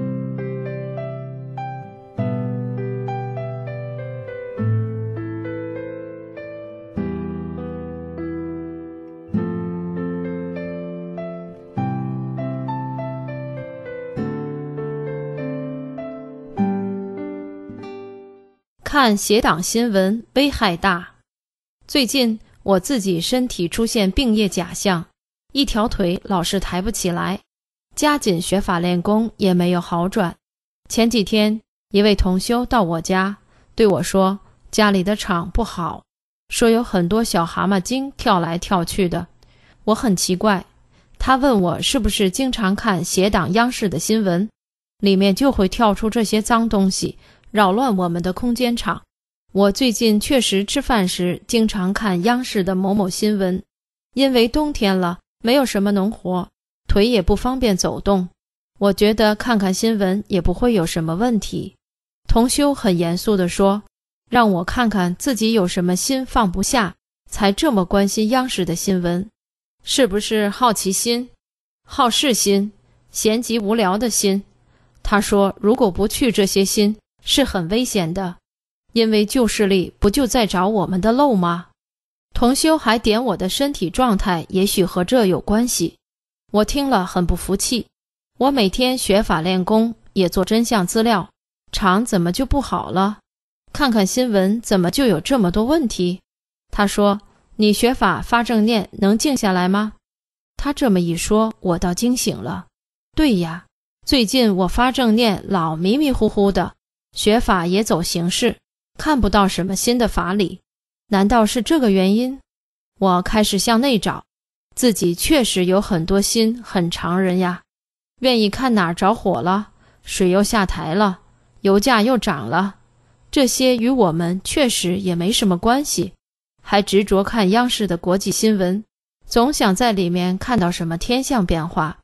看邪党新闻危害大。最近我自己身体出现病业假象，一条腿老是抬不起来，加紧学法练功也没有好转。前几天一位同修到我家对我说，家里的场不好，说有很多小蛤蟆精跳来跳去的。我很奇怪，他问我是不是经常看邪党央视的新闻，里面就会跳出这些脏东西，扰乱我们的空间场。我最近确实吃饭时经常看央视的某某新闻，因为冬天了，没有什么农活，腿也不方便走动，我觉得看看新闻也不会有什么问题。同修很严肃地说，让我看看自己有什么心放不下，才这么关心央视的新闻，是不是好奇心、好事心、闲极无聊的心？他说如果不去这些心是很危险的，因为旧势力不就在找我们的漏吗？同修还点我的身体状态也许和这有关系。我听了很不服气，我每天学法练功，也做真相资料，肠怎么就不好了？看看新闻怎么就有这么多问题？他说，你学法发正念能静下来吗？他这么一说，我倒惊醒了。对呀，最近我发正念老迷迷糊糊的，学法也走形式，看不到什么新的法理，难道是这个原因？我开始向内找，自己确实有很多心很常人呀，愿意看哪儿着火了，水又下台了，油价又涨了，这些与我们确实也没什么关系，还执着看央视的国际新闻，总想在里面看到什么天象变化，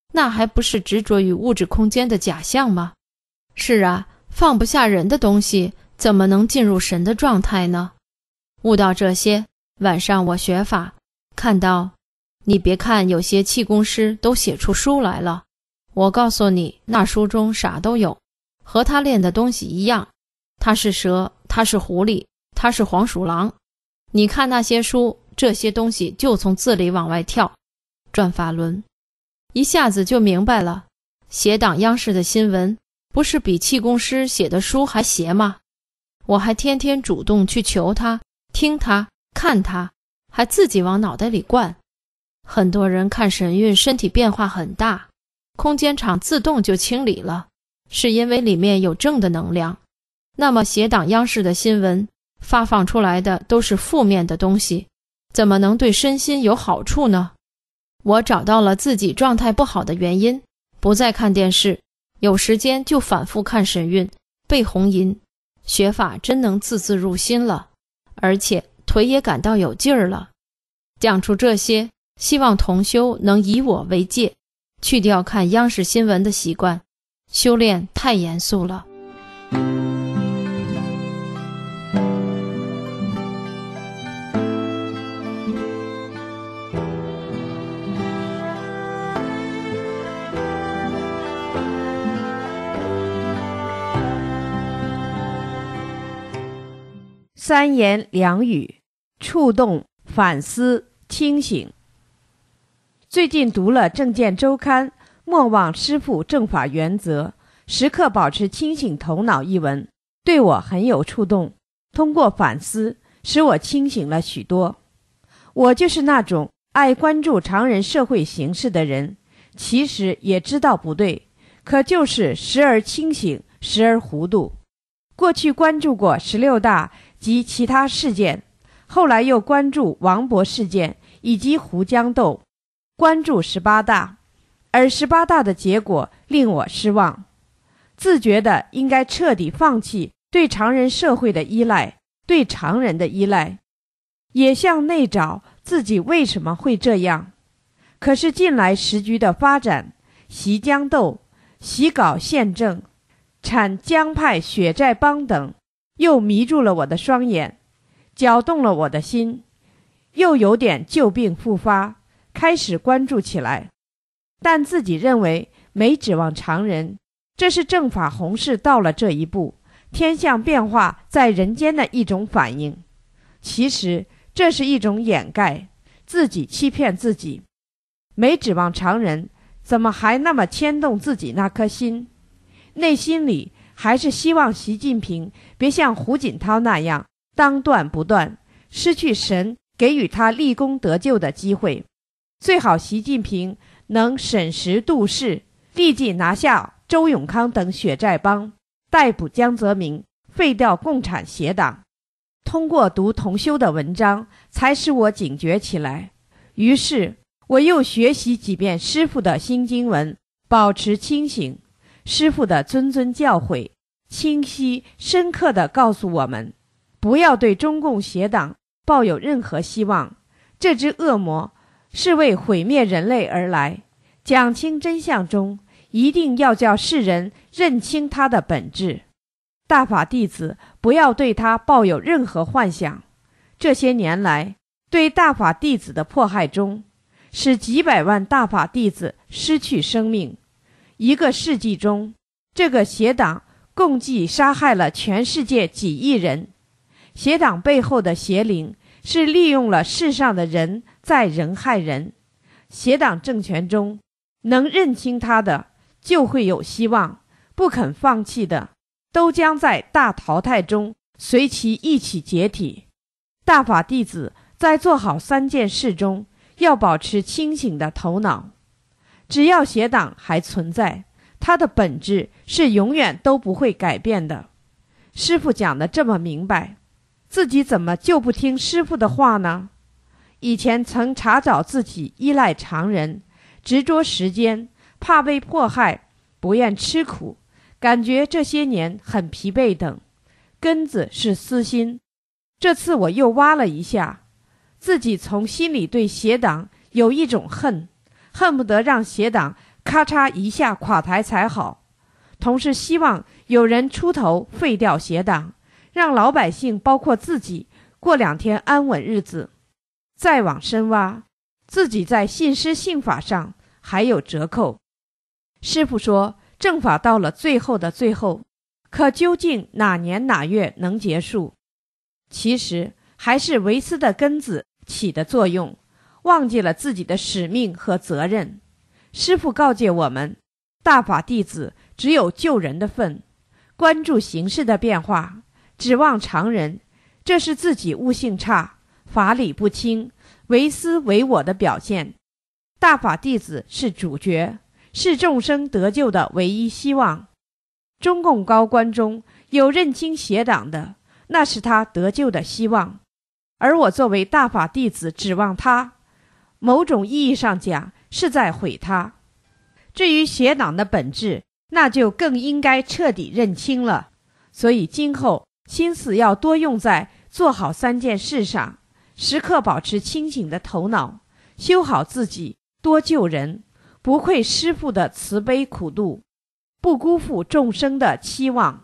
那还不是执着于物质空间的假象吗？是啊，放不下人的东西，怎么能进入神的状态呢？悟到这些，晚上我学法，看到，你别看有些气功师都写出书来了，我告诉你，那书中啥都有，和他练的东西一样。他是蛇，他是狐狸，他是黄鼠狼。你看那些书，这些东西就从字里往外跳，转法轮，一下子就明白了。邪党央视的新闻，不是比气功师写的书还邪吗？我还天天主动去求他，听他，看他，还自己往脑袋里灌。很多人看神韵身体变化很大，空间场自动就清理了，是因为里面有正的能量。那么邪党央视的新闻发放出来的都是负面的东西，怎么能对身心有好处呢？我找到了自己状态不好的原因，不再看电视，有时间就反复看神韵，背红音，学法真能字字入心了，而且腿也感到有劲儿了。讲出这些，希望同修能以我为戒，去掉看央视新闻的习惯，修炼太严肃了。 三言两语，触动、反思、清醒。最近读了《正见周刊》莫忘师父正法原则，时刻保持清醒头脑一文，对我很有触动。通过反思，使我清醒了许多。我就是那种爱关注常人社会形势的人，其实也知道不对，可就是时而清醒，时而糊涂。过去关注过十六大及其他事件，后来又关注王博事件以及胡江斗，关注十八大，而十八大的结果令我失望，自觉的应该彻底放弃对常人社会的依赖，对常人的依赖，也向内找自己为什么会这样。可是近来时局的发展，习江斗、习搞宪政、产江派血债帮等，又迷住了我的双眼，搅动了我的心，又有点旧病复发，开始关注起来。但自己认为没指望常人，这是正法弘誓到了这一步，天象变化在人间的一种反应。其实这是一种掩盖，自己欺骗自己。没指望常人，怎么还那么牵动自己那颗心？内心里还是希望习近平别像胡锦涛那样当断不断，失去神给予他立功得救的机会。最好习近平能审时度势，立即拿下周永康等血债帮，逮捕江泽民，废掉共产邪党。通过读同修的文章，才使我警觉起来。于是我又学习几遍师父的新经文，保持清醒。师父的谆谆教诲，清晰深刻地告诉我们，不要对中共邪党抱有任何希望，这只恶魔是为毁灭人类而来。讲清真相中，一定要叫世人认清他的本质。大法弟子不要对他抱有任何幻想。这些年来，对大法弟子的迫害中，使几百万大法弟子失去生命。一个世纪中，这个邪党共计杀害了全世界几亿人。邪党背后的邪灵是利用了世上的人在人害人。邪党政权中，能认清他的就会有希望，不肯放弃的都将在大淘汰中随其一起解体。大法弟子在做好三件事中，要保持清醒的头脑。只要邪党还存在，它的本质是永远都不会改变的。师父讲得这么明白，自己怎么就不听师父的话呢？以前曾查找自己依赖常人，执着时间，怕被迫害，不愿吃苦，感觉这些年很疲惫等，根子是私心。这次我又挖了一下，自己从心里对邪党有一种恨，恨不得让邪党咔嚓一下垮台才好。同时希望有人出头废掉邪党，让老百姓包括自己过两天安稳日子。再往深挖，自己在信师信法上还有折扣。师父说正法到了最后的最后，可究竟哪年哪月能结束？其实还是唯思的根子起的作用，忘记了自己的使命和责任。师父告诫我们，大法弟子只有救人的份，关注形势的变化，指望常人，这是自己悟性差，法理不清，唯思唯我的表现。大法弟子是主角，是众生得救的唯一希望。中共高官中有认清邪党的，那是他得救的希望。而我作为大法弟子指望他，某种意义上讲是在毁他。至于邪党的本质，那就更应该彻底认清了。所以今后心思要多用在做好三件事上，时刻保持清醒的头脑，修好自己，多救人，不愧师父的慈悲苦度，不辜负众生的期望。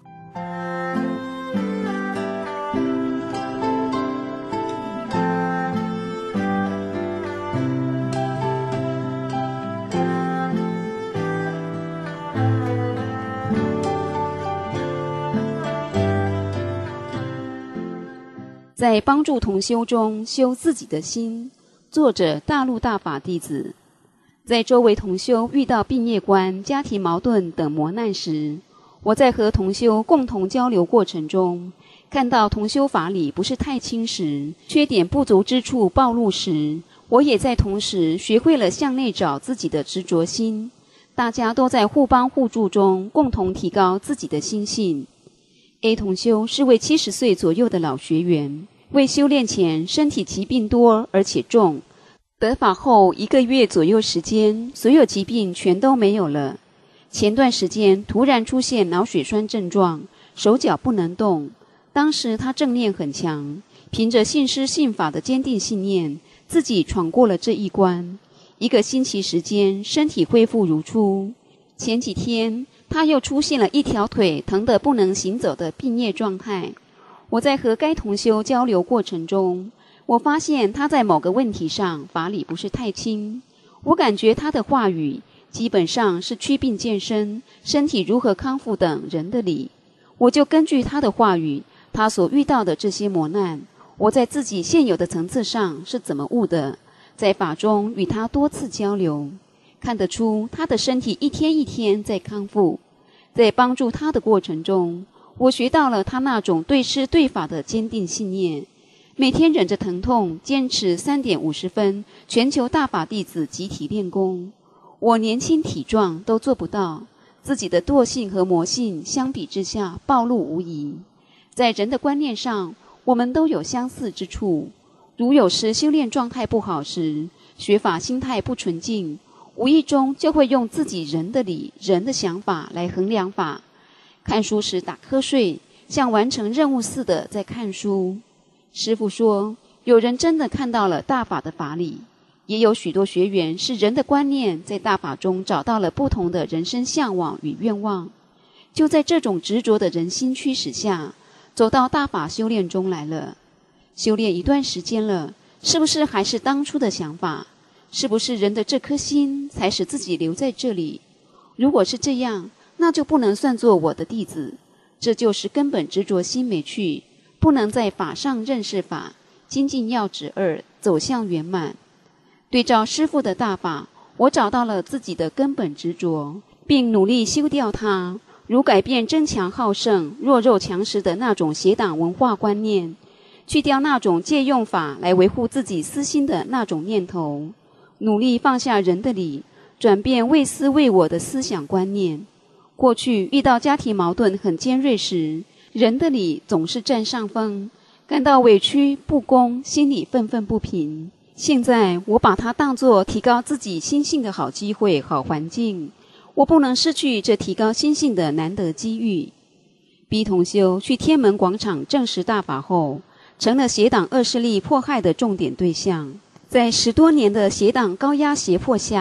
在帮助同修中修自己的心。作者大陆大法弟子。在周围同修遇到病业观、家庭矛盾等磨难时，我在和同修共同交流过程中，看到同修法理不是太清时，缺点不足之处暴露时，我也在同时学会了向内找自己的执着心。大家都在互帮互助中共同提高自己的心性。A 同修是位七十岁左右的老学员，为修炼前身体疾病多而且重，得法后一个月左右时间，所有疾病全都没有了。前段时间突然出现脑血栓症状，手脚不能动。当时他正念很强，凭着信师信法的坚定信念，自己闯过了这一关。一个星期时间，身体恢复如初。前几天他又出现了一条腿疼得不能行走的病业状态。我在和该同修交流过程中，我发现他在某个问题上法理不是太清。我感觉他的话语基本上是祛病健身、身体如何康复等人的理。我就根据他的话语，他所遇到的这些磨难，我在自己现有的层次上是怎么悟的，在法中与他多次交流，看得出他的身体一天一天在康复。在帮助他的过程中，我学到了他那种对师对法的坚定信念，每天忍着疼痛坚持三点五十分全球大法弟子集体练功。我年轻体壮都做不到，自己的惰性和魔性相比之下暴露无遗。在人的观念上，我们都有相似之处，如有时修炼状态不好时，学法心态不纯净，无意中就会用自己人的理、人的想法来衡量法。看书时打瞌睡，像完成任务似的在看书。师父说，有人真的看到了大法的法理，也有许多学员是人的观念在大法中找到了不同的人生向往与愿望。就在这种执着的人心驱使下，走到大法修炼中来了。修炼一段时间了，是不是还是当初的想法？是不是人的这颗心才使自己留在这里？如果是这样，那就不能算作我的弟子。这就是根本执着心没去，不能在法上认识法，精进要旨二，走向圆满。对照师父的大法，我找到了自己的根本执着，并努力修掉它，如改变争强好胜、弱肉强食的那种邪党文化观念，去掉那种借用法来维护自己私心的那种念头，努力放下人的理，转变为私为我的思想观念。过去遇到家庭矛盾很尖锐时，人的理总是占上风，感到委屈不公，心里愤愤不平。现在我把它当作提高自己心性的好机会、好环境，我不能失去这提高心性的难得机遇。B 同修去天门广场证实大法后，成了邪党恶势力迫害的重点对象。在十多年的邪党高压胁迫下，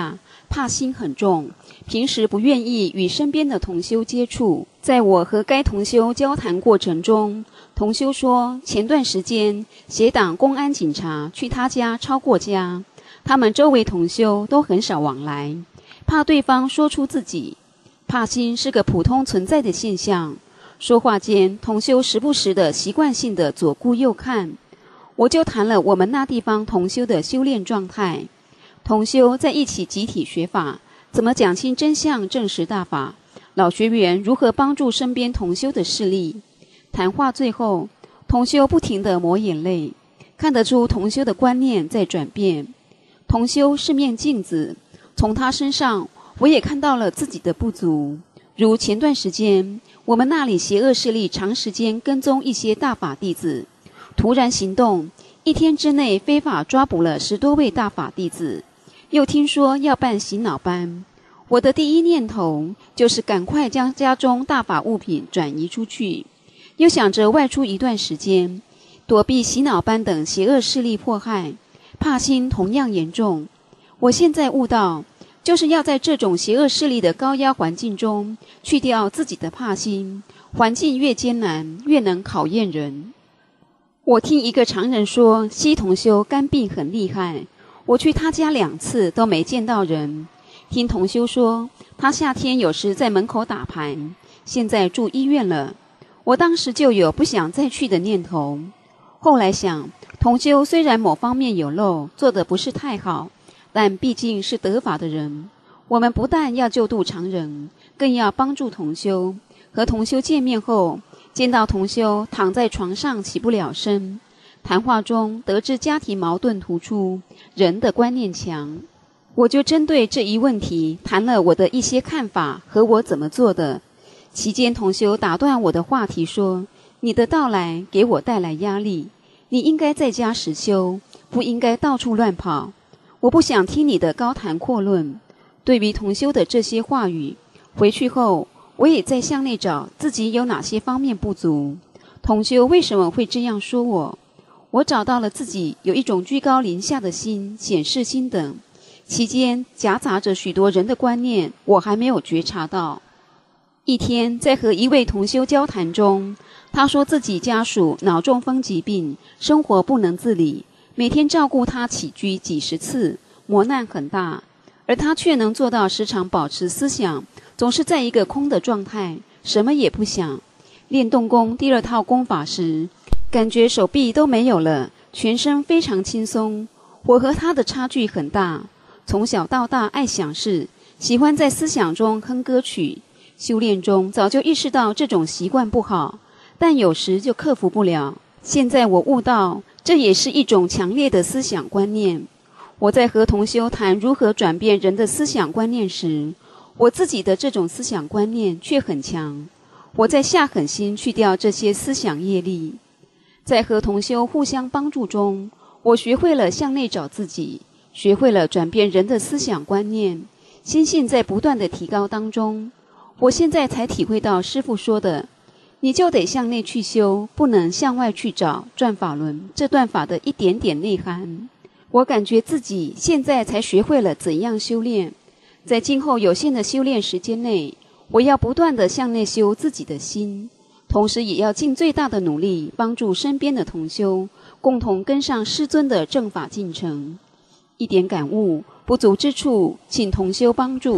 怕心很重，平时不愿意与身边的同修接触。在我和该同修交谈过程中，同修说前段时间协党公安警察去他家抄过家，他们周围同修都很少往来，怕对方说出自己。怕心是个普通存在的现象，说话间同修时不时的习惯性的左顾右看。我就谈了我们那地方同修的修炼状态，同修在一起集体学法，怎么讲清真相证实大法，老学员如何帮助身边同修的事例。谈话最后，同修不停地抹眼泪，看得出同修的观念在转变。同修是面镜子，从他身上我也看到了自己的不足。如前段时间我们那里邪恶势力长时间跟踪一些大法弟子，突然行动，一天之内非法抓捕了十多位大法弟子，又听说要办洗脑班。我的第一念头就是赶快将家中大法物品转移出去，又想着外出一段时间，躲避洗脑班等邪恶势力迫害，怕心同样严重。我现在悟到，就是要在这种邪恶势力的高压环境中去掉自己的怕心，环境越艰难越能考验人。我听一个常人说西同修肝病很厉害，我去他家两次都没见到人。听同修说他夏天有时在门口打牌，现在住医院了。我当时就有不想再去的念头，后来想同修虽然某方面有漏，做得不是太好，但毕竟是得法的人，我们不但要救度常人，更要帮助同修。和同修见面后，见到同修躺在床上起不了身，谈话中得知家庭矛盾突出，人的观念强。我就针对这一问题谈了我的一些看法和我怎么做的。期间同修打断我的话题说，你的到来给我带来压力，你应该在家实修，不应该到处乱跑。我不想听你的高谈阔论。对于同修的这些话语，回去后我也在向内找自己有哪些方面不足，同修为什么会这样说我。我找到了自己有一种居高临下的心、显示心等，其间夹杂着许多人的观念，我还没有觉察到。一天在和一位同修交谈中，他说自己家属脑中风疾病，生活不能自理，每天照顾他起居几十次，磨难很大，而他却能做到时常保持思想总是在一个空的状态，什么也不想。练动功第二套功法时，感觉手臂都没有了，全身非常轻松。我和他的差距很大，从小到大爱想事，喜欢在思想中哼歌曲。修炼中早就意识到这种习惯不好，但有时就克服不了。现在我悟到，这也是一种强烈的思想观念。我在和同修谈如何转变人的思想观念时，我自己的这种思想观念却很强。我在下狠心去掉这些思想业力。在和同修互相帮助中，我学会了向内找自己，学会了转变人的思想观念，心性在不断的提高当中。我现在才体会到师父说的，你就得向内去修，不能向外去找转法轮这段法的一点点内涵。我感觉自己现在才学会了怎样修炼，在今后有限的修炼时间内，我要不断地向内修自己的心，同时也要尽最大的努力帮助身边的同修，共同跟上师尊的正法进程。一点感悟，不足之处，请同修帮助。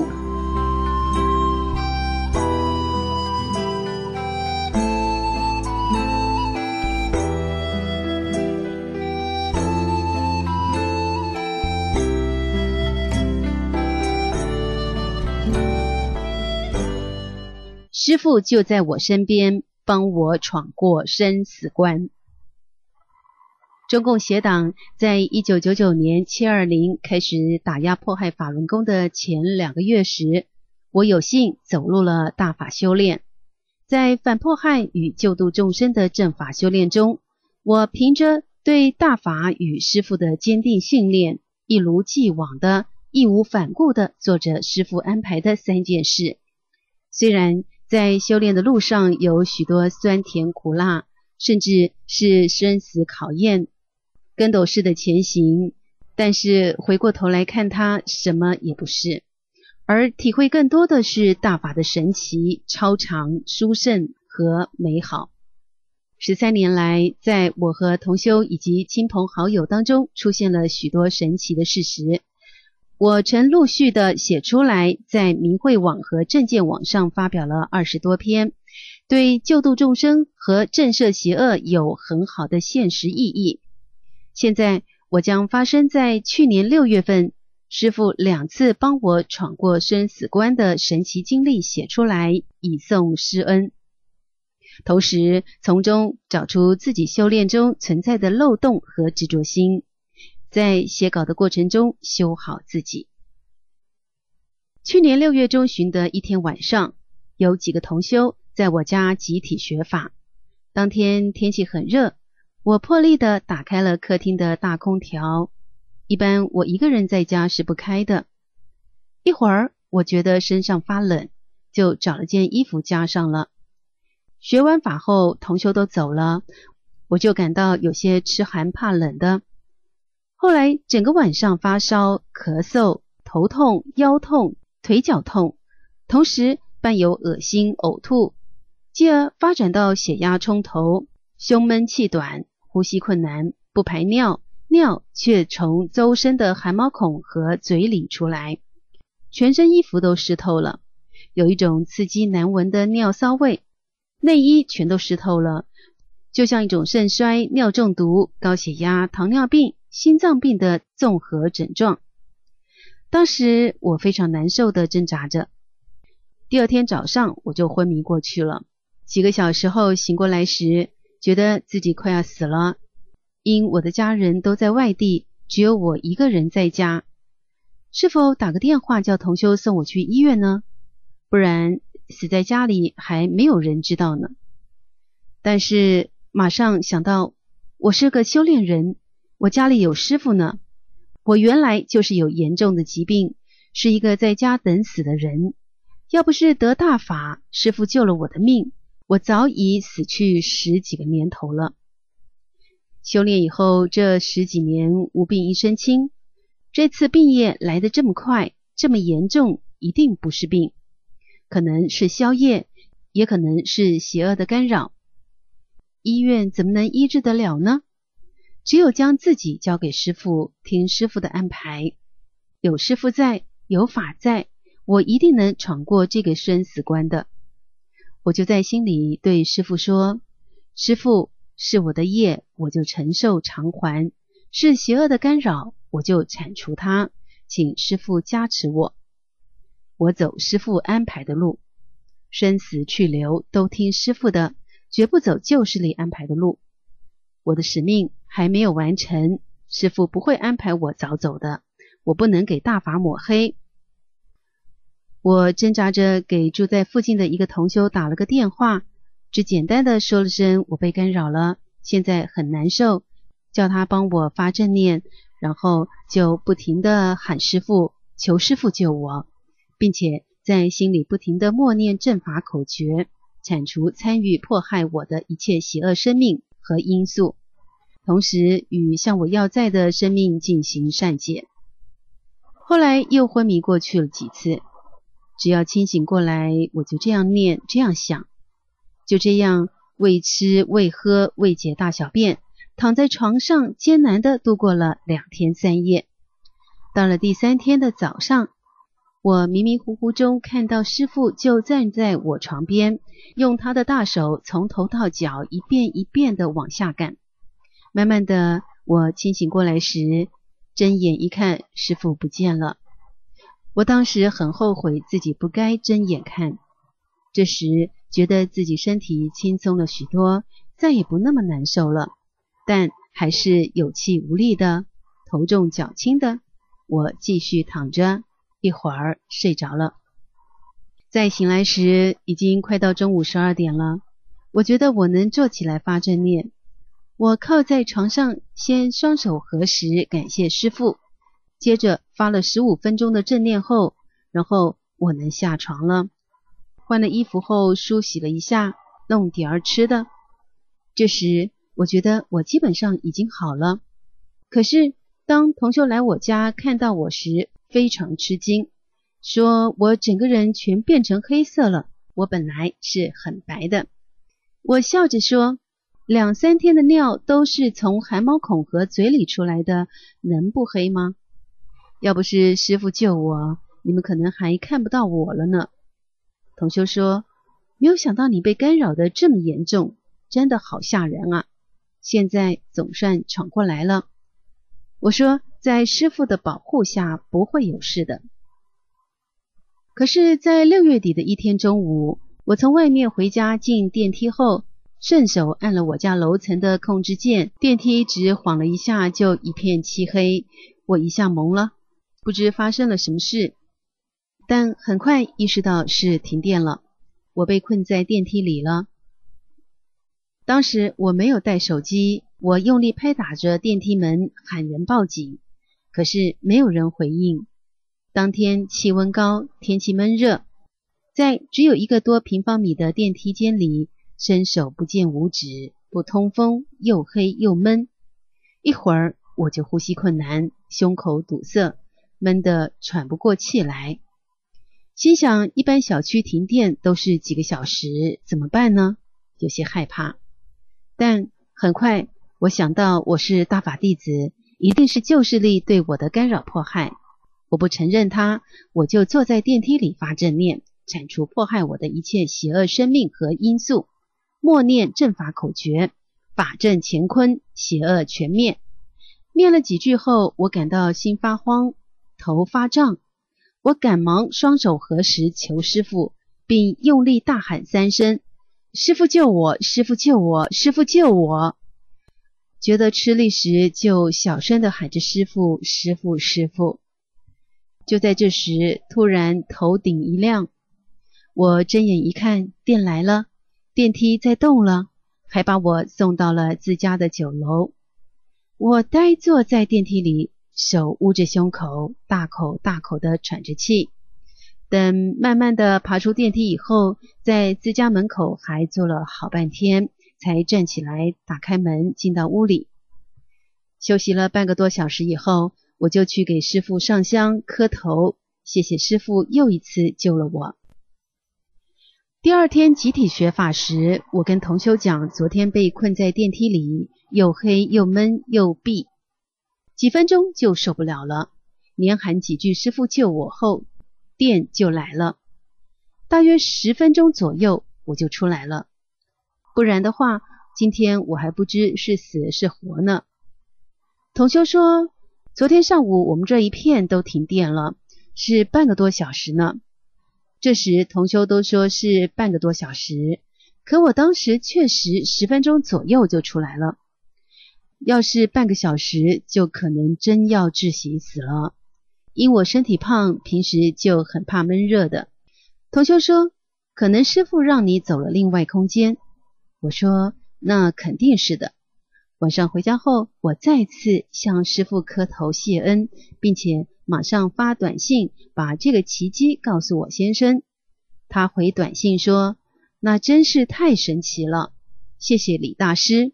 师父就在我身边，帮我闯过生死关。中共邪党在一九九九年七二零开始打压迫害法轮功的前两个月时，我有幸走入了大法修炼。在反迫害与救度众生的正法修炼中，我凭着对大法与师父的坚定信念，一如既往的义无反顾地做着师父安排的三件事。虽然在修炼的路上有许多酸甜苦辣，甚至是生死考验，跟斗式的前行，但是回过头来看它什么也不是。 而体会更多的是大法的神奇、超常、殊胜和美好。十三年来，在我和同修以及亲朋好友当中出现了许多神奇的事实，我曾陆续的写出来，在明慧网和正见网上发表了二十多篇，对救度众生和震慑邪恶有很好的现实意义。现在我将发生在去年六月份师父两次帮我闯过生死关的神奇经历写出来，以送师恩，同时从中找出自己修炼中存在的漏洞和执着心，在写稿的过程中修好自己。去年六月中旬的一天晚上，有几个同修在我家集体学法。当天天气很热，我破例的打开了客厅的大空调，一般我一个人在家是不开的。一会儿我觉得身上发冷，就找了件衣服加上了。学完法后，同修都走了，我就感到有些吃寒怕冷的。后来整个晚上发烧、咳嗽、头痛、腰痛、腿脚痛，同时伴有恶心、呕吐，继而发展到血压冲头、胸闷气短、呼吸困难、不排尿，尿却从周身的汗毛孔和嘴里出来，全身衣服都湿透了，有一种刺激难闻的尿骚味，内衣全都湿透了，就像一种肾衰、尿中毒、高血压、糖尿病、心脏病的综合症状。当时我非常难受的挣扎着，第二天早上我就昏迷过去了。几个小时后醒过来时，觉得自己快要死了，因我的家人都在外地，只有我一个人在家。是否打个电话叫同修送我去医院呢？不然死在家里还没有人知道呢。但是马上想到，我是个修炼人，我家里有师父呢，我原来就是有严重的疾病，是一个在家等死的人，要不是得大法，师父救了我的命，我早已死去十几个年头了。修炼以后这十几年无病一身轻，这次病业来得这么快，这么严重，一定不是病，可能是消业，也可能是邪恶的干扰。医院怎么能医治得了呢？只有将自己交给师父，听师父的安排。有师父在，有法在，我一定能闯过这个生死关的。我就在心里对师父说，师父，是我的业，我就承受偿还，是邪恶的干扰，我就铲除它，请师父加持我。我走师父安排的路，生死去留都听师父的，绝不走旧势力安排的路。我的使命还没有完成，师父不会安排我早走的，我不能给大法抹黑。我挣扎着给住在附近的一个同修打了个电话，只简单的说了声我被干扰了，现在很难受，叫他帮我发正念，然后就不停的喊师父，求师父救我，并且在心里不停的默念正法口诀，铲除参与迫害我的一切邪恶生命和因素，同时与向我要债的生命进行善解。后来又昏迷过去了几次，只要清醒过来，我就这样念，这样想，就这样未吃未喝未解大小便，躺在床上艰难地度过了两天三夜。到了第三天的早上，我迷迷糊糊中看到师父就站在我床边，用他的大手从头到脚一遍一遍地往下干。慢慢的，我清醒过来时，睁眼一看，师父不见了。我当时很后悔自己不该睁眼看，这时觉得自己身体轻松了许多，再也不那么难受了，但还是有气无力的，头重脚轻的。我继续躺着，一会儿睡着了。再醒来时，已经快到中午十二点了。我觉得我能坐起来发正念。我靠在床上，先双手合十感谢师父，接着发了十五分钟的正念后，然后我能下床了。换了衣服后梳洗了一下，弄点儿吃的。这时我觉得我基本上已经好了。可是当同修来我家看到我时，非常吃惊， 说我整个人全变成黑色了，我本来是很白的。我笑着说，两三天的尿都是从汗毛孔和嘴里出来的，能不黑吗？要不是师父救我，你们可能还看不到我了呢。同修说，没有想到你被干扰得这么严重，真的好吓人啊，现在总算闯过来了。我说，在师父的保护下不会有事的。可是在六月底的一天中午，我从外面回家进电梯后，顺手按了我家楼层的控制键，电梯只晃了一下就一片漆黑，我一下懵了，不知发生了什么事，但很快意识到是停电了，我被困在电梯里了。当时我没有带手机，我用力拍打着电梯门喊人报警，可是没有人回应。当天气温高，天气闷热，在只有一个多平方米的电梯间里，伸手不见五指，不通风，又黑又闷。一会儿我就呼吸困难，胸口堵塞，闷得喘不过气来。心想一般小区停电都是几个小时，怎么办呢？有些害怕。但很快我想到我是大法弟子，一定是旧势力对我的干扰迫害，我不承认它，我就坐在电梯里发正念，铲除迫害我的一切邪恶生命和因素，默念正法口诀，法正乾坤，邪恶全灭。念了几句后，我感到心发慌，头发胀，我赶忙双手合十求师父，并用力大喊三声，师父救我，师父救我，师父救我。觉得吃力时就小声地喊着师父，师父，师父。就在这时，突然头顶一亮，我睁眼一看，电来了，电梯在动了，还把我送到了自家的九楼。我呆坐在电梯里，手捂着胸口，大口大口地喘着气。等慢慢地爬出电梯以后，在自家门口还坐了好半天，才站起来打开门进到屋里。休息了半个多小时以后，我就去给师父上香磕头，谢谢师父又一次救了我。第二天集体学法时，我跟同修讲昨天被困在电梯里，又黑又闷又闭，几分钟就受不了了，连喊几句师父救我后，电就来了，大约十分钟左右我就出来了，不然的话今天我还不知是死是活呢。同修说，昨天上午我们这一片都停电了，是半个多小时呢。这时同修都说是半个多小时，可我当时确实十分钟左右就出来了，要是半个小时就可能真要窒息死了。因我身体胖，平时就很怕闷热的。同修说，可能师父让你走了另外空间。我说，那肯定是的。晚上回家后，我再次向师父磕头谢恩，并且马上发短信把这个奇迹告诉我先生。他回短信说，那真是太神奇了，谢谢李大师。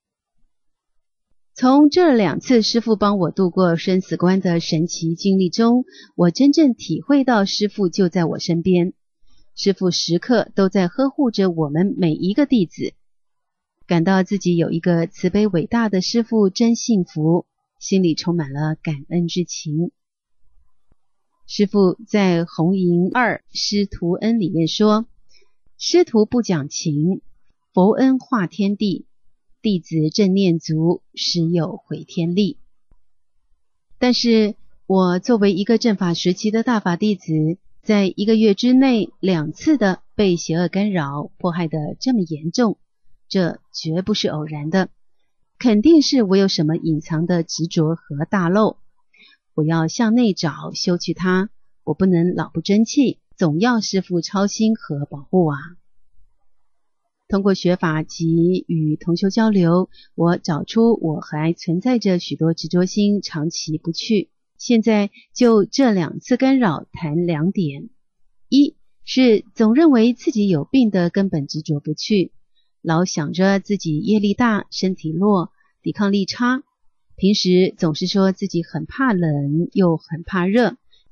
从这两次师父帮我度过生死关的神奇经历中，我真正体会到师父就在我身边，师父时刻都在呵护着我们每一个弟子，感到自己有一个慈悲伟大的师父真幸福，心里充满了感恩之情。师父在红营二师徒恩里面说，师徒不讲情，佛恩化天地，弟子正念足，实有回天力。但是我作为一个正法时期的大法弟子，在一个月之内两次的被邪恶干扰迫害得这么严重，这绝不是偶然的，肯定是我有什么隐藏的执着和大漏。我要向内找，修去它，我不能老不争气，总要师父操心和保护啊。通过学法及与同修交流，我找出我还存在着许多执着心，长期不去。现在就这两次干扰谈两点：一是总认为自己有病的根本执着不去，老想着自己业力大，身体弱，抵抗力差，平时总是说自己很怕冷又很怕热，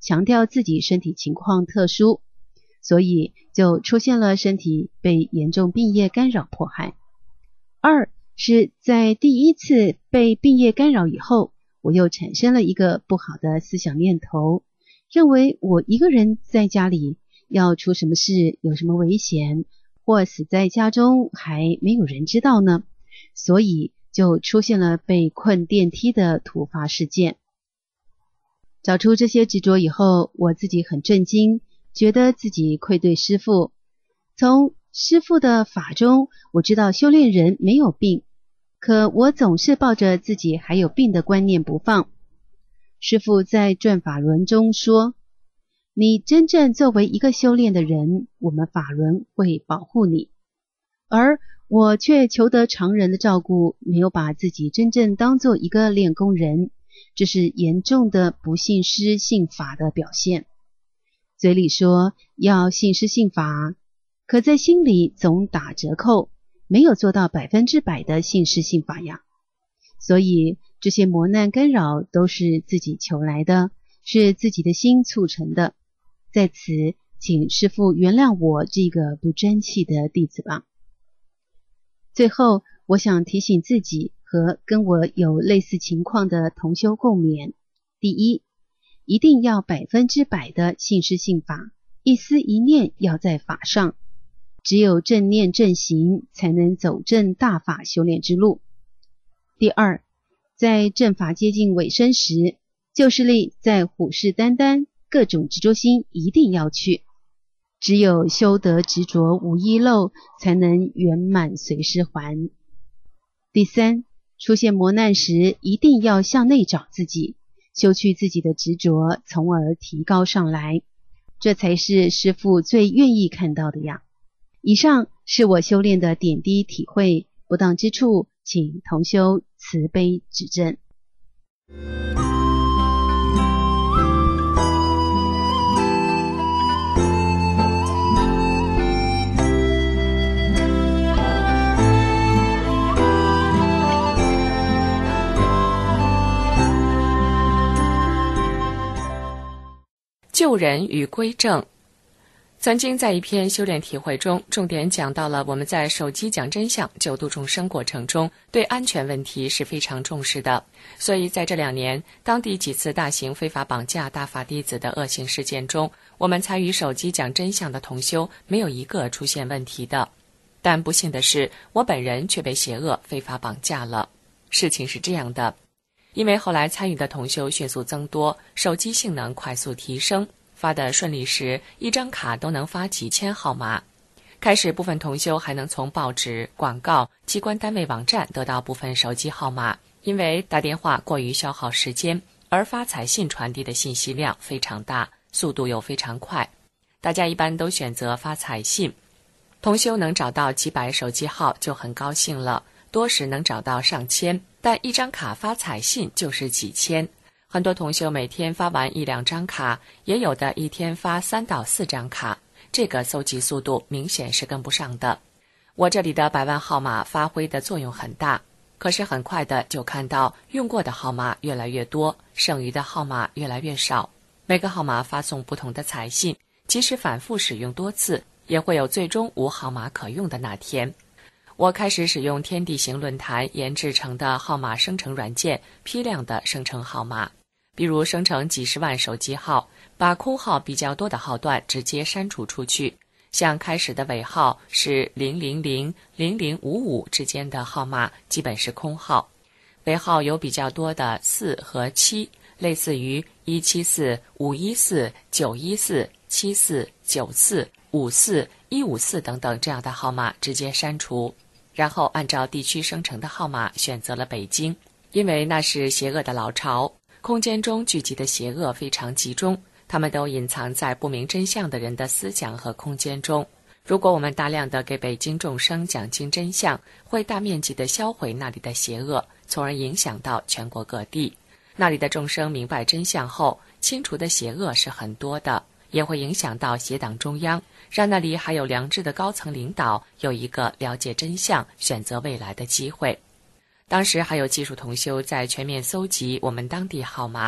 强调自己身体情况特殊，所以就出现了身体被严重病业干扰迫害。二是在第一次被病业干扰以后，我又产生了一个不好的思想念头，认为我一个人在家里要出什么事，有什么危险，或死在家中还没有人知道呢，所以就出现了被困电梯的突发事件。找出这些执着以后，我自己很震惊，觉得自己愧对师父。从师父的法中，我知道修炼人没有病，可我总是抱着自己还有病的观念不放。师父在转法轮中说，你真正作为一个修炼的人，我们法轮会保护你，而我却求得常人的照顾，没有把自己真正当做一个练功人，这是严重的不信师信法的表现。嘴里说要信师信法，可在心里总打折扣，没有做到百分之百的信师信法呀。所以这些磨难干扰都是自己求来的，是自己的心促成的。在此，请师父原谅我这个不争气的弟子吧。最后，我想提醒自己和跟我有类似情况的同修共勉：第一，一定要百分之百的信师信法，一丝一念要在法上，只有正念正行，才能走正大法修炼之路。第二，在正法接近尾声时，旧势力在虎视眈眈，各种执着心一定要去，只有修得执着无遗漏，才能圆满随师还。第三，出现磨难时，一定要向内找自己，修去自己的执着，从而提高上来，这才是师父最愿意看到的呀。以上是我修炼的点滴体会，不当之处，请同修慈悲指正。 救人与归正。曾经在一篇修炼体会中，重点讲到了我们在手机讲真相救度众生过程中，对安全问题是非常重视的。所以在这两年当地几次大型非法绑架大法弟子的恶性事件中，我们参与手机讲真相的同修没有一个出现问题的。但不幸的是，我本人却被邪恶非法绑架了。事情是这样的，因为后来参与的同修迅速增多，手机性能快速提升，发的顺利时，一张卡都能发几千号码。开始部分同修还能从报纸、广告、机关单位网站得到部分手机号码，因为打电话过于消耗时间，而发彩信传递的信息量非常大，速度又非常快，大家一般都选择发彩信。同修能找到几百手机号就很高兴了，多时能找到上千，但一张卡发彩信就是几千。很多同修每天发完一两张卡，也有的一天发三到四张卡，这个搜集速度明显是跟不上的。我这里的百万号码发挥的作用很大，可是很快的就看到用过的号码越来越多，剩余的号码越来越少。每个号码发送不同的彩信，即使反复使用多次，也会有最终无号码可用的那天。我开始使用天地行论坛研制成的号码生成软件，批量的生成号码，比如生成几十万手机号，把空号比较多的号段直接删除出去。像开始的尾号是零零零、零零五五之间的号码基本是空号，尾号有比较多的四和七，类似于一七四、五一四、九一四、七四、九四、五四、一五四等等这样的号码直接删除。然后按照地区生成的号码选择了北京，因为那是邪恶的老巢，空间中聚集的邪恶非常集中，他们都隐藏在不明真相的人的思想和空间中。如果我们大量的给北京众生讲清真相，会大面积的销毁那里的邪恶，从而影响到全国各地。那里的众生明白真相后，清除的邪恶是很多的，也会影响到邪党中央，让那里还有良知的高层领导有一个了解真相、选择未来的机会。当时还有技术同修在全面搜集我们当地号码，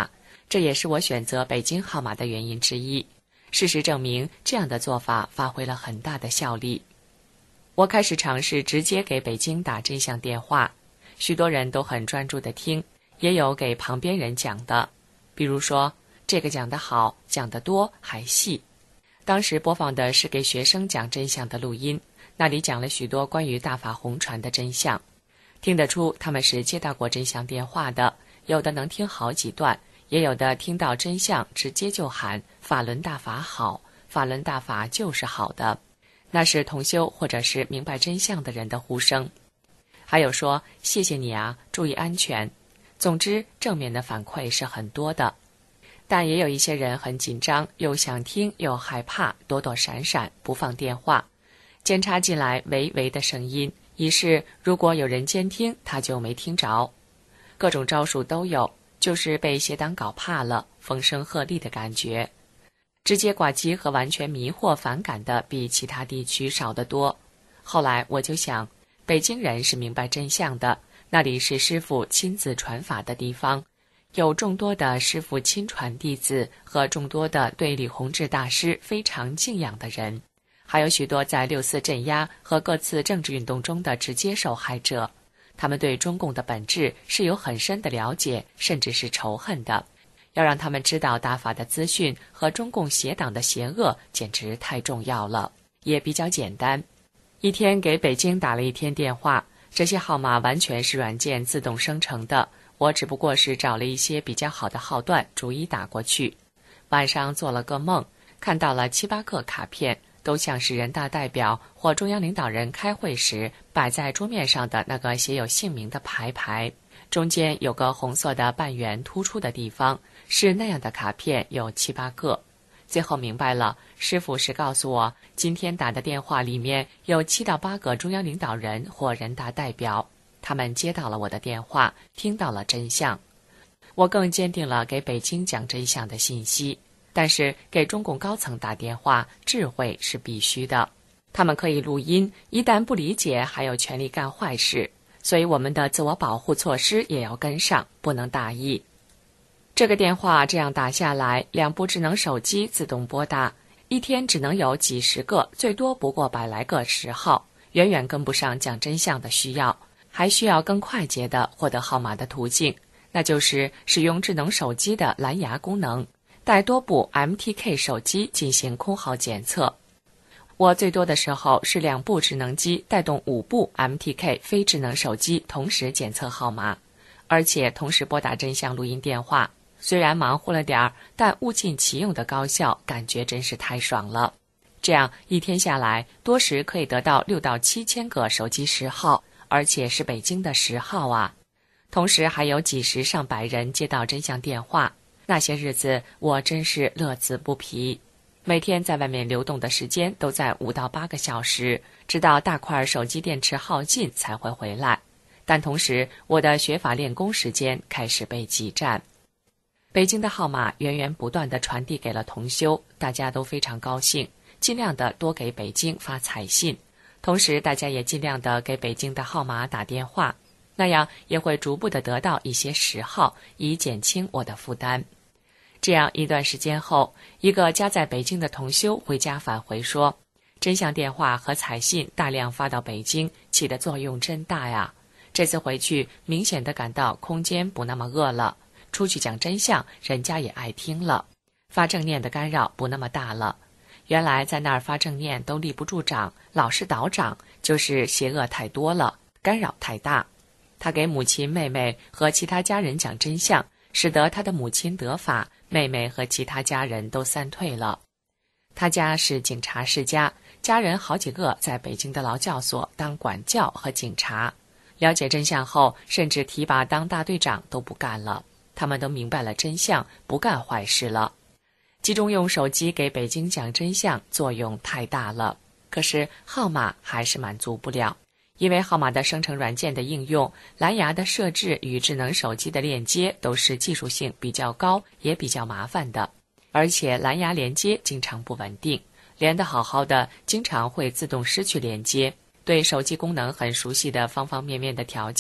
这也是我选择北京号码的原因之一。事实证明，这样的做法发挥了很大的效力。我开始尝试直接给北京打真相电话，许多人都很专注地听，也有给旁边人讲的，比如说这个讲得好，讲得多还细。当时播放的是给学生讲真相的录音，那里讲了许多关于大法红传的真相，听得出他们是接到过真相电话的，有的能听好几段，也有的听到真相直接就喊法轮大法好，法轮大法就是好的，那是同修或者是明白真相的人的呼声。还有说谢谢你啊，注意安全。总之正面的反馈是很多的，但也有一些人很紧张，又想听又害怕，躲躲闪闪不放电话，监察进来微微的声音，以示如果有人监听他就没听着。各种招数都有，就是被邪党搞怕了，风声鹤唳的感觉。直接挂机和完全迷惑反感的比其他地区少得多。后来我就想，北京人是明白真相的，那里是师父亲自传法的地方，有众多的师父亲传弟子和众多的对李洪志大师非常敬仰的人，还有许多在六四镇压和各次政治运动中的直接受害者，他们对中共的本质是有很深的了解，甚至是仇恨的。要让他们知道大法的资讯和中共邪党的邪恶简直太重要了，也比较简单。一天给北京打了一天电话，这些号码完全是软件自动生成的，我只不过是找了一些比较好的号段逐一打过去。晚上做了个梦，看到了七八个卡片，都像是人大代表或中央领导人开会时摆在桌面上的那个写有姓名的牌牌，中间有个红色的半圆突出的地方，是那样的卡片有七八个。最后明白了，师父是告诉我，今天打的电话里面有七到八个中央领导人或人大代表，他们接到了我的电话，听到了真相。我更坚定了给北京讲真相的信息。但是给中共高层打电话，智慧是必须的。他们可以录音，一旦不理解，还有权利干坏事。所以我们的自我保护措施也要跟上，不能大意。这个电话这样打下来，两部智能手机自动拨打，一天只能有几十个，最多不过百来个十号，远远跟不上讲真相的需要，还需要更快捷的获得号码的途径，那就是使用智能手机的蓝牙功能，带多部 M T K 手机进行空号检测。我最多的时候是两部智能机带动五部 M T K 非智能手机同时检测号码，而且同时拨打真相录音电话。虽然忙活了点儿，但物尽其用的高效，感觉真是太爽了。这样一天下来，多时可以得到六到七千个手机十号，而且是北京的十号啊！同时还有几十上百人接到真相电话，那些日子我真是乐此不疲。每天在外面流动的时间都在五到八个小时，直到大块手机电池耗尽才会回来。但同时，我的学法练功时间开始被挤占。北京的号码源源不断地传递给了同修，大家都非常高兴，尽量的多给北京发彩信，同时大家也尽量的给北京的号码打电话，那样也会逐步的得到一些实号，以减轻我的负担。这样一段时间后，一个家在北京的同修回家返回说，真相电话和彩信大量发到北京，起的作用真大呀！这次回去明显的感到空间不那么饿了，出去讲真相，人家也爱听了，发正念的干扰不那么大了。原来在那儿发正念都立不住掌，老是倒掌，就是邪恶太多了，干扰太大。他给母亲、妹妹和其他家人讲真相，使得他的母亲得法，妹妹和其他家人都散退了。他家是警察世家，家人好几个在北京的劳教所当管教和警察，了解真相后，甚至提拔当大队长都不干了。他们都明白了真相，不干坏事了。集中用手机给北京讲真相，作用太大了。可是号码还是满足不了，因为号码的生成软件的应用、蓝牙的设置与智能手机的链接都是技术性比较高，也比较麻烦的。而且蓝牙连接经常不稳定，连得好好的，经常会自动失去连接。对手机功能很熟悉的方方面面的条件，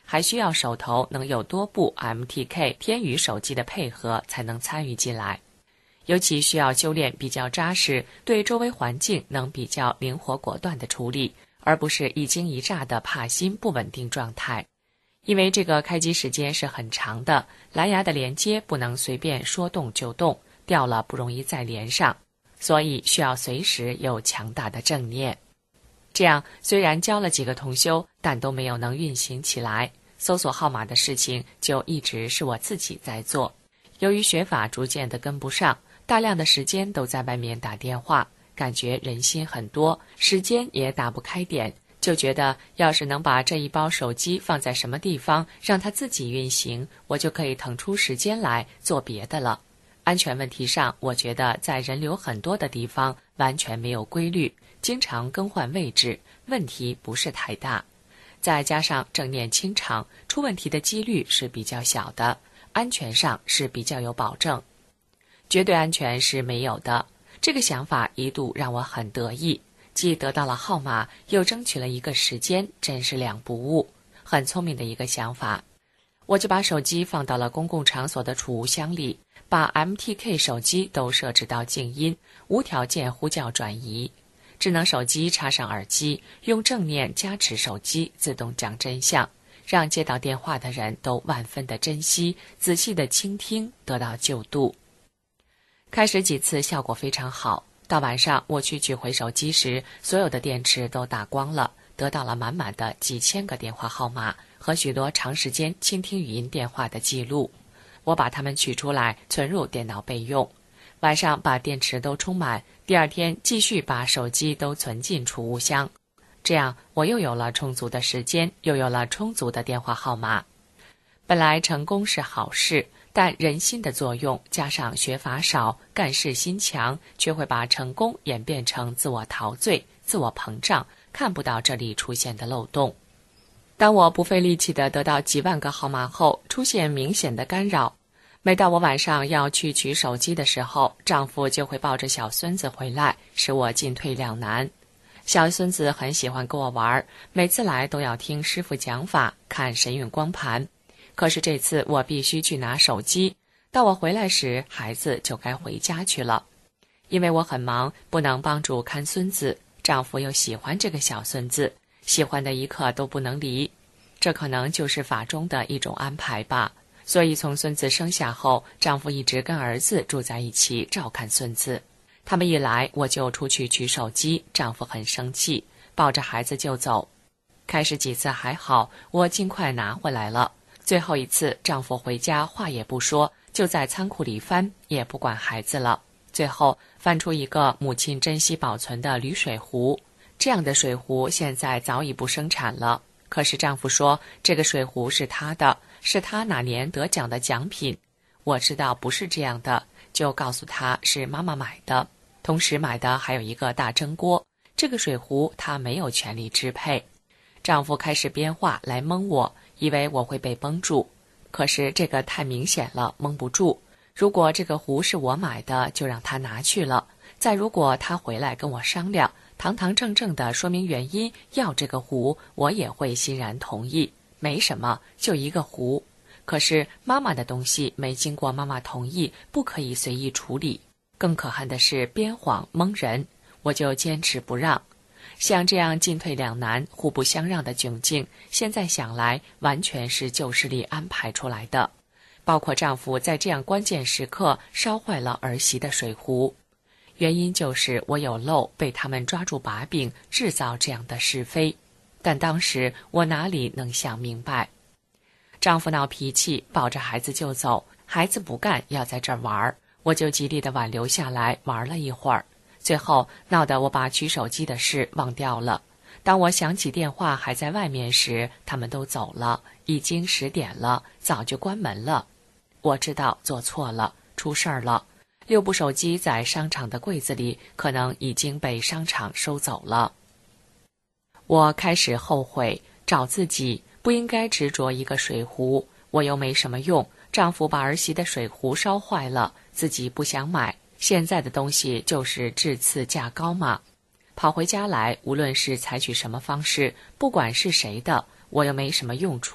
还需要手头能有多部 M T K 天宇手机的配合才能参与进来。尤其需要修炼比较扎实，对周围环境能比较灵活果断的处理，而不是一惊一乍的怕新不稳定状态。因为这个开机时间是很长的，蓝牙的连接不能随便说动就动，掉了不容易再连上，所以需要随时有强大的正念。这样虽然教了几个同修，但都没有能运行起来，搜索号码的事情就一直是我自己在做。由于学法逐渐的跟不上，大量的时间都在外面打电话，感觉人心很多，时间也打不开点，就觉得要是能把这一包手机放在什么地方，让它自己运行，我就可以腾出时间来做别的了。安全问题上，我觉得在人流很多的地方完全没有规律，经常更换位置，问题不是太大。再加上正念清场，出问题的几率是比较小的，安全上是比较有保证。绝对安全是没有的，这个想法一度让我很得意，既得到了号码，又争取了一个时间，真是两不误，很聪明的一个想法。我就把手机放到了公共场所的储物箱里，把 M T K 手机都设置到静音，无条件呼叫转移。智能手机插上耳机，用正念加持手机自动讲真相，让接到电话的人都万分的珍惜，仔细的倾听，得到救度。开始几次效果非常好，到晚上我去取回手机时，所有的电池都打光了，得到了满满的几千个电话号码和许多长时间倾听语音电话的记录。我把它们取出来存入电脑备用，晚上把电池都充满，第二天继续把手机都存进储物箱。这样我又有了充足的时间，又有了充足的电话号码。本来成功是好事，但人心的作用加上学法少，干事心强，却会把成功演变成自我陶醉、自我膨胀，看不到这里出现的漏洞。当我不费力气地得到几万个号码后，出现明显的干扰。每到我晚上要去取手机的时候，丈夫就会抱着小孙子回来，使我进退两难。小孙子很喜欢跟我玩，每次来都要听师父讲法，看神韵光盘。可是这次我必须去拿手机，到我回来时，孩子就该回家去了。因为我很忙，不能帮助看孙子，丈夫又喜欢这个小孙子，喜欢的一刻都不能离。这可能就是法中的一种安排吧。所以从孙子生下后，丈夫一直跟儿子住在一起照看孙子。他们一来，我就出去取手机，丈夫很生气，抱着孩子就走。开始几次还好，我尽快拿回来了。最后一次，丈夫回家话也不说，就在仓库里翻，也不管孩子了。最后翻出一个母亲珍惜保存的铝水壶，这样的水壶现在早已不生产了。可是丈夫说，这个水壶是他的，是他哪年得奖的奖品。我知道不是这样的，就告诉他是妈妈买的，同时买的还有一个大蒸锅，这个水壶他没有权利支配。丈夫开始编话来蒙我，以为我会被蒙住，可是这个太明显了，蒙不住。如果这个壶是我买的，就让他拿去了。再如果他回来跟我商量，堂堂正正的说明原因，要这个壶，我也会欣然同意。没什么，就一个壶。可是妈妈的东西没经过妈妈同意，不可以随意处理。更可恨的是编谎蒙人，我就坚持不让。像这样进退两难、互不相让的窘境，现在想来完全是旧势力安排出来的。包括丈夫在这样关键时刻烧坏了儿媳的水壶，原因就是我有漏，被他们抓住把柄，制造这样的是非。但当时我哪里能想明白？丈夫闹脾气，抱着孩子就走，孩子不干，要在这儿玩，我就极力的挽留下来玩了一会儿。最后闹得我把取手机的事忘掉了。当我想起电话还在外面时，他们都走了，已经十点了，早就关门了。我知道做错了，出事儿了。六部手机在商场的柜子里，可能已经被商场收走了。我开始后悔，找自己，不应该执着一个水壶，我又没什么用。丈夫把儿媳的水壶烧坏了，自己不想买。现在的东西就是质次价高嘛。跑回家来，无论是采取什么方式，不管是谁的，我又没什么用处，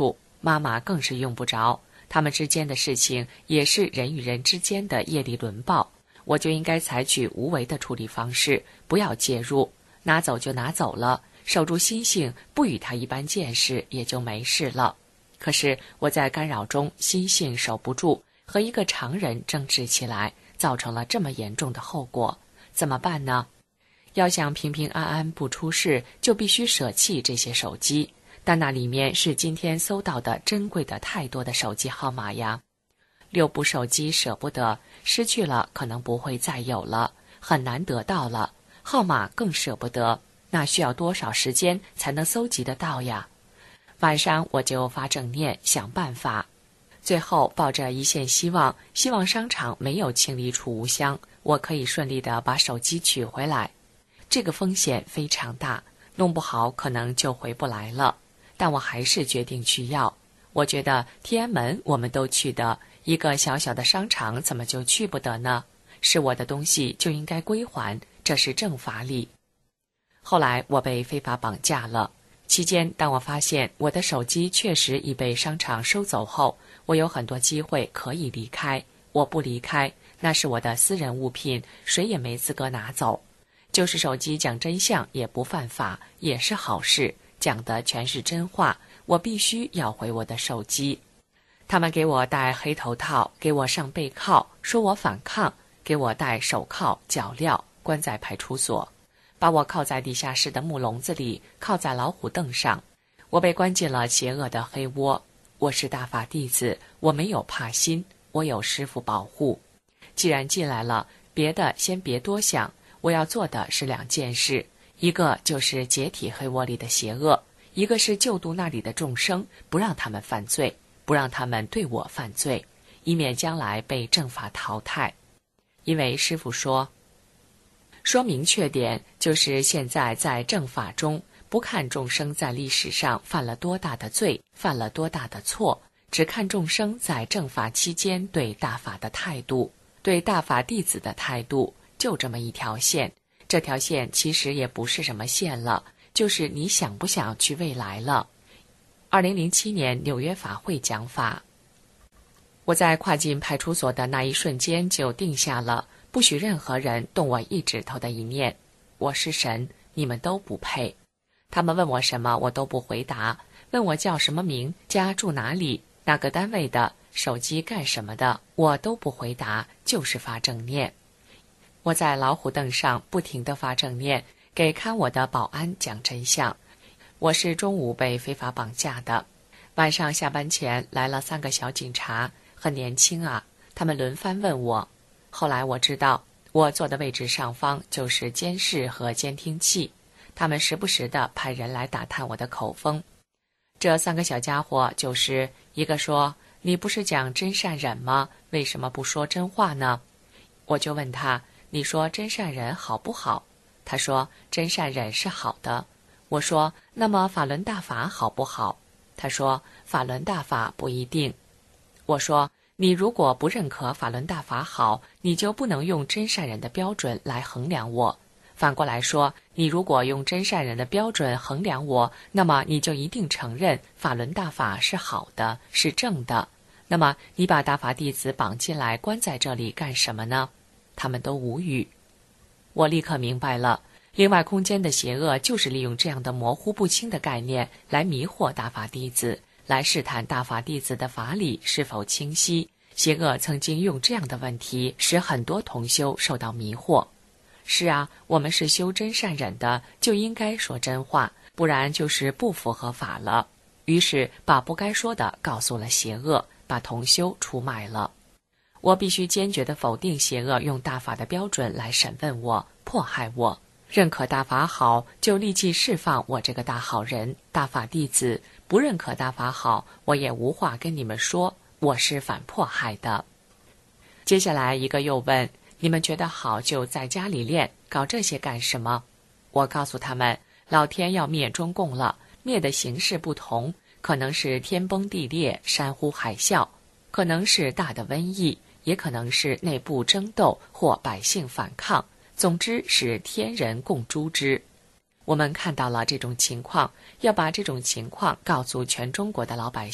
妈妈更是用不着，他们之间的事情也是人与人之间的业力轮报，我就应该采取无为的处理方式，不要介入，拿走就拿走了，守住心性，不与他一般见识，也就没事了。可是我在干扰中心性守不住，和一个常人争执起来，造成了这么严重的后果，怎么办呢？要想平平安安不出事，就必须舍弃这些手机，但那里面是今天搜到的珍贵的太多的手机号码呀。六部手机舍不得，失去了可能不会再有了，很难得到了，号码更舍不得，那需要多少时间才能搜集得到呀？晚上我就发正念想办法，最后抱着一线希望，希望商场没有清理储物箱，我可以顺利地把手机取回来。这个风险非常大，弄不好可能就回不来了，但我还是决定去要。我觉得天安门我们都去的，一个小小的商场怎么就去不得呢？是我的东西就应该归还，这是正法理。后来我被非法绑架了，期间当我发现我的手机确实已被商场收走后，我有很多机会可以离开，我不离开，那是我的私人物品，谁也没资格拿走。就是手机讲真相也不犯法，也是好事，讲的全是真话，我必须要回我的手机。他们给我戴黑头套，给我上背铐，说我反抗，给我戴手铐脚镣，关在派出所，把我铐在地下室的木笼子里，铐在老虎凳上，我被关进了邪恶的黑窝。我是大法弟子，我没有怕心，我有师父保护。既然进来了，别的先别多想，我要做的是两件事，一个就是解体黑窝里的邪恶，一个是救度那里的众生，不让他们犯罪，不让他们对我犯罪，以免将来被正法淘汰。因为师父说，说明确点，就是现在在正法中，不看众生在历史上犯了多大的罪，犯了多大的错，只看众生在正法期间对大法的态度，对大法弟子的态度，就这么一条线。这条线其实也不是什么线了，就是你想不想去未来了。二零零七年纽约法会讲法，我在跨进派出所的那一瞬间就定下了，不许任何人动我一指头的一念。我是神，你们都不配。他们问我什么，我都不回答。问我叫什么名，家住哪里，哪个单位的，手机干什么的，我都不回答，就是发正念。我在老虎凳上不停地发正念，给看我的保安讲真相。我是中午被非法绑架的，晚上下班前来了三个小警察，很年轻啊，他们轮番问我。后来我知道，我坐的位置上方就是监视和监听器，他们时不时地派人来打探我的口风。这三个小家伙就是一个说，你不是讲真善忍吗？为什么不说真话呢？我就问他，你说真善忍好不好？他说真善忍是好的。我说那么法轮大法好不好？他说法轮大法不一定。我说你如果不认可法轮大法好，你就不能用真善忍的标准来衡量我。反过来说，你如果用真善忍的标准衡量我，那么你就一定承认法轮大法是好的，是正的。那么你把大法弟子绑进来关在这里干什么呢？他们都无语。我立刻明白了，另外空间的邪恶就是利用这样的模糊不清的概念来迷惑大法弟子，来试探大法弟子的法理是否清晰。邪恶曾经用这样的问题使很多同修受到迷惑。是啊，我们是修真善忍的，就应该说真话，不然就是不符合法了。于是把不该说的告诉了邪恶，把同修出卖了。我必须坚决地否定邪恶用大法的标准来审问我，迫害我。认可大法好，就立即释放我这个大好人，大法弟子；不认可大法好，我也无话跟你们说，我是反迫害的。接下来一个又问，你们觉得好就在家里练，搞这些干什么？我告诉他们，老天要灭中共了，灭的形式不同，可能是天崩地裂、山呼海啸，可能是大的瘟疫，也可能是内部争斗或百姓反抗，总之是天人共诛之。我们看到了这种情况，要把这种情况告诉全中国的老百姓，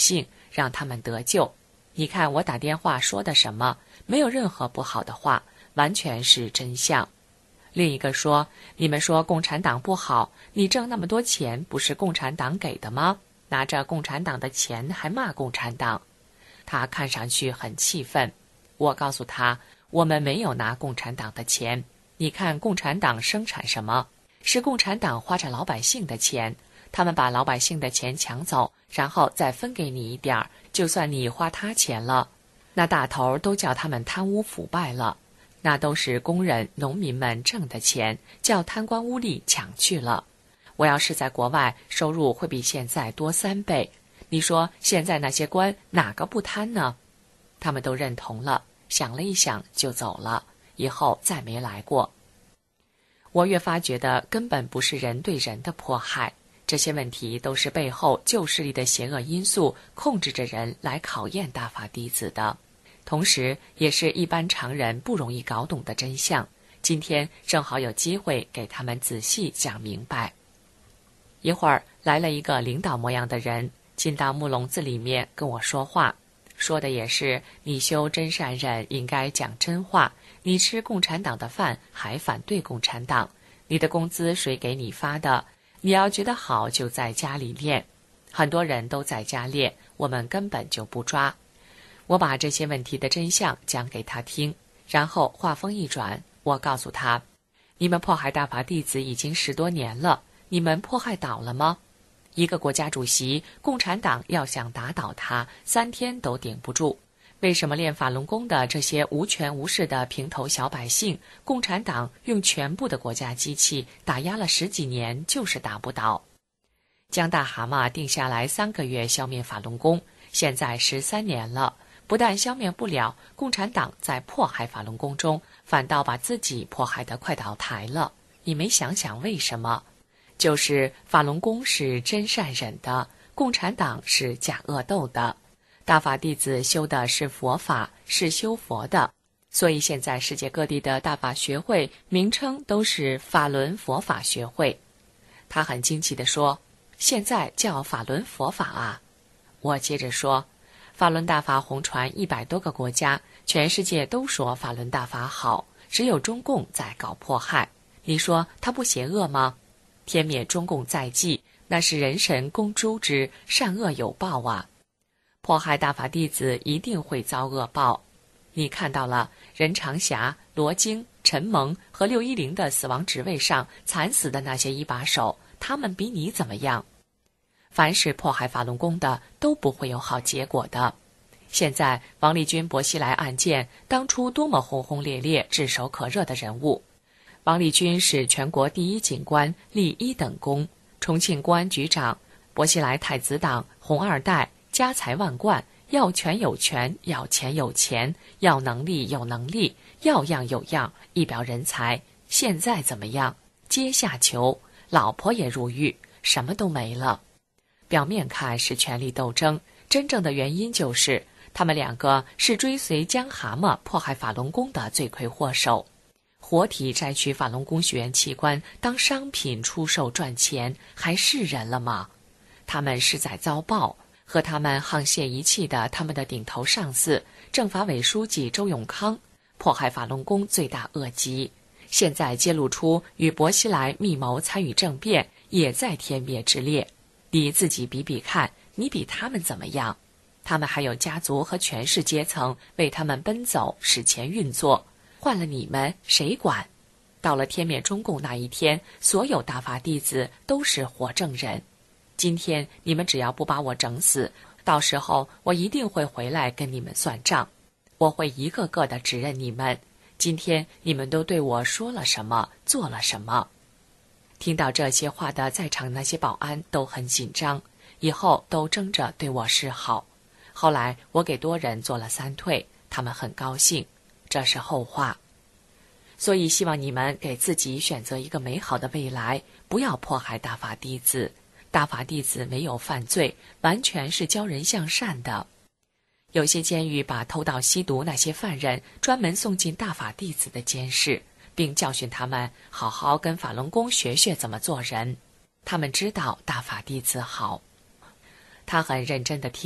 让他们得救。你看我打电话说的什么，没有任何不好的话，完全是真相。另一个说，你们说共产党不好，你挣那么多钱不是共产党给的吗？拿着共产党的钱还骂共产党。他看上去很气愤。我告诉他，我们没有拿共产党的钱，你看共产党生产什么？是共产党花着老百姓的钱，他们把老百姓的钱抢走，然后再分给你一点儿，就算你花他钱了，那大头都叫他们贪污腐败了，那都是工人农民们挣的钱，叫贪官污吏抢去了。我要是在国外，收入会比现在多三倍，你说现在那些官哪个不贪呢？他们都认同了，想了一想就走了，以后再没来过。我越发觉得根本不是人对人的迫害，这些问题都是背后旧势力的邪恶因素控制着人来考验大法弟子的，同时也是一般常人不容易搞懂的真相。今天正好有机会给他们仔细讲明白。一会儿来了一个领导模样的人，进到木笼子里面跟我说话，说的也是你修真善忍应该讲真话，你吃共产党的饭还反对共产党，你的工资谁给你发的？你要觉得好就在家里练。很多人都在家练，我们根本就不抓。我把这些问题的真相讲给他听，然后话锋一转，我告诉他，你们迫害大法弟子已经十多年了，你们迫害倒了吗？一个国家主席，共产党要想打倒他，三天都顶不住。为什么练法轮功的这些无权无势的平头小百姓，共产党用全部的国家机器打压了十几年，就是打不倒？将大蛤蟆定下来三个月消灭法轮功，现在十三年了，不但消灭不了，共产党在迫害法轮功中，反倒把自己迫害得快倒台了。你没想想为什么？就是法轮功是真善忍的，共产党是假恶斗的。大法弟子修的是佛法，是修佛的，所以现在世界各地的大法学会名称都是法轮佛法学会。他很惊奇地说，现在叫法轮佛法啊？我接着说，法轮大法红传一百多个国家，全世界都说法轮大法好，只有中共在搞迫害。你说他不邪恶吗？天灭中共在即，那是人神共诛之，善恶有报啊！迫害大法弟子一定会遭恶报。你看到了任长霞、罗京、陈蒙和六一零的死亡职位上惨死的那些一把手，他们比你怎么样？凡是迫害法轮功的都不会有好结果的。现在王立军、薄熙来案件当初多么轰轰烈烈、炙手可热的人物。王立军是全国第一警官，立一等功，重庆公安局长；薄熙来太子党，红二代，家财万贯，要权有权，要钱有钱，要能力有能力，要样有样，一表人才。现在怎么样？阶下囚，老婆也入狱，什么都没了。表面看是权力斗争，真正的原因就是他们两个是追随江蛤蟆迫害法轮功的罪魁祸首。活体摘取法轮功学员器官当商品出售赚钱，还是人了吗？他们是在遭报。和他们沆瀣一气的他们的顶头上司政法委书记周永康，迫害法轮功罪大恶极，现在揭露出与薄熙来密谋参与政变，也在天灭之列。你自己比比看，你比他们怎么样？他们还有家族和权势阶层为他们奔走，使钱运作，换了你们谁管？到了天灭中共那一天，所有大法弟子都是活证人。今天你们只要不把我整死，到时候我一定会回来跟你们算账，我会一个个的指认你们。今天你们都对我说了什么，做了什么？听到这些话的在场那些保安都很紧张，以后都争着对我示好。后来我给多人做了三退，他们很高兴，这是后话。所以希望你们给自己选择一个美好的未来，不要迫害大法弟子。大法弟子没有犯罪，完全是教人向善的。有些监狱把偷盗吸毒那些犯人专门送进大法弟子的监室，并教训他们好好跟法轮功学学怎么做人。他们知道大法弟子好。他很认真地听，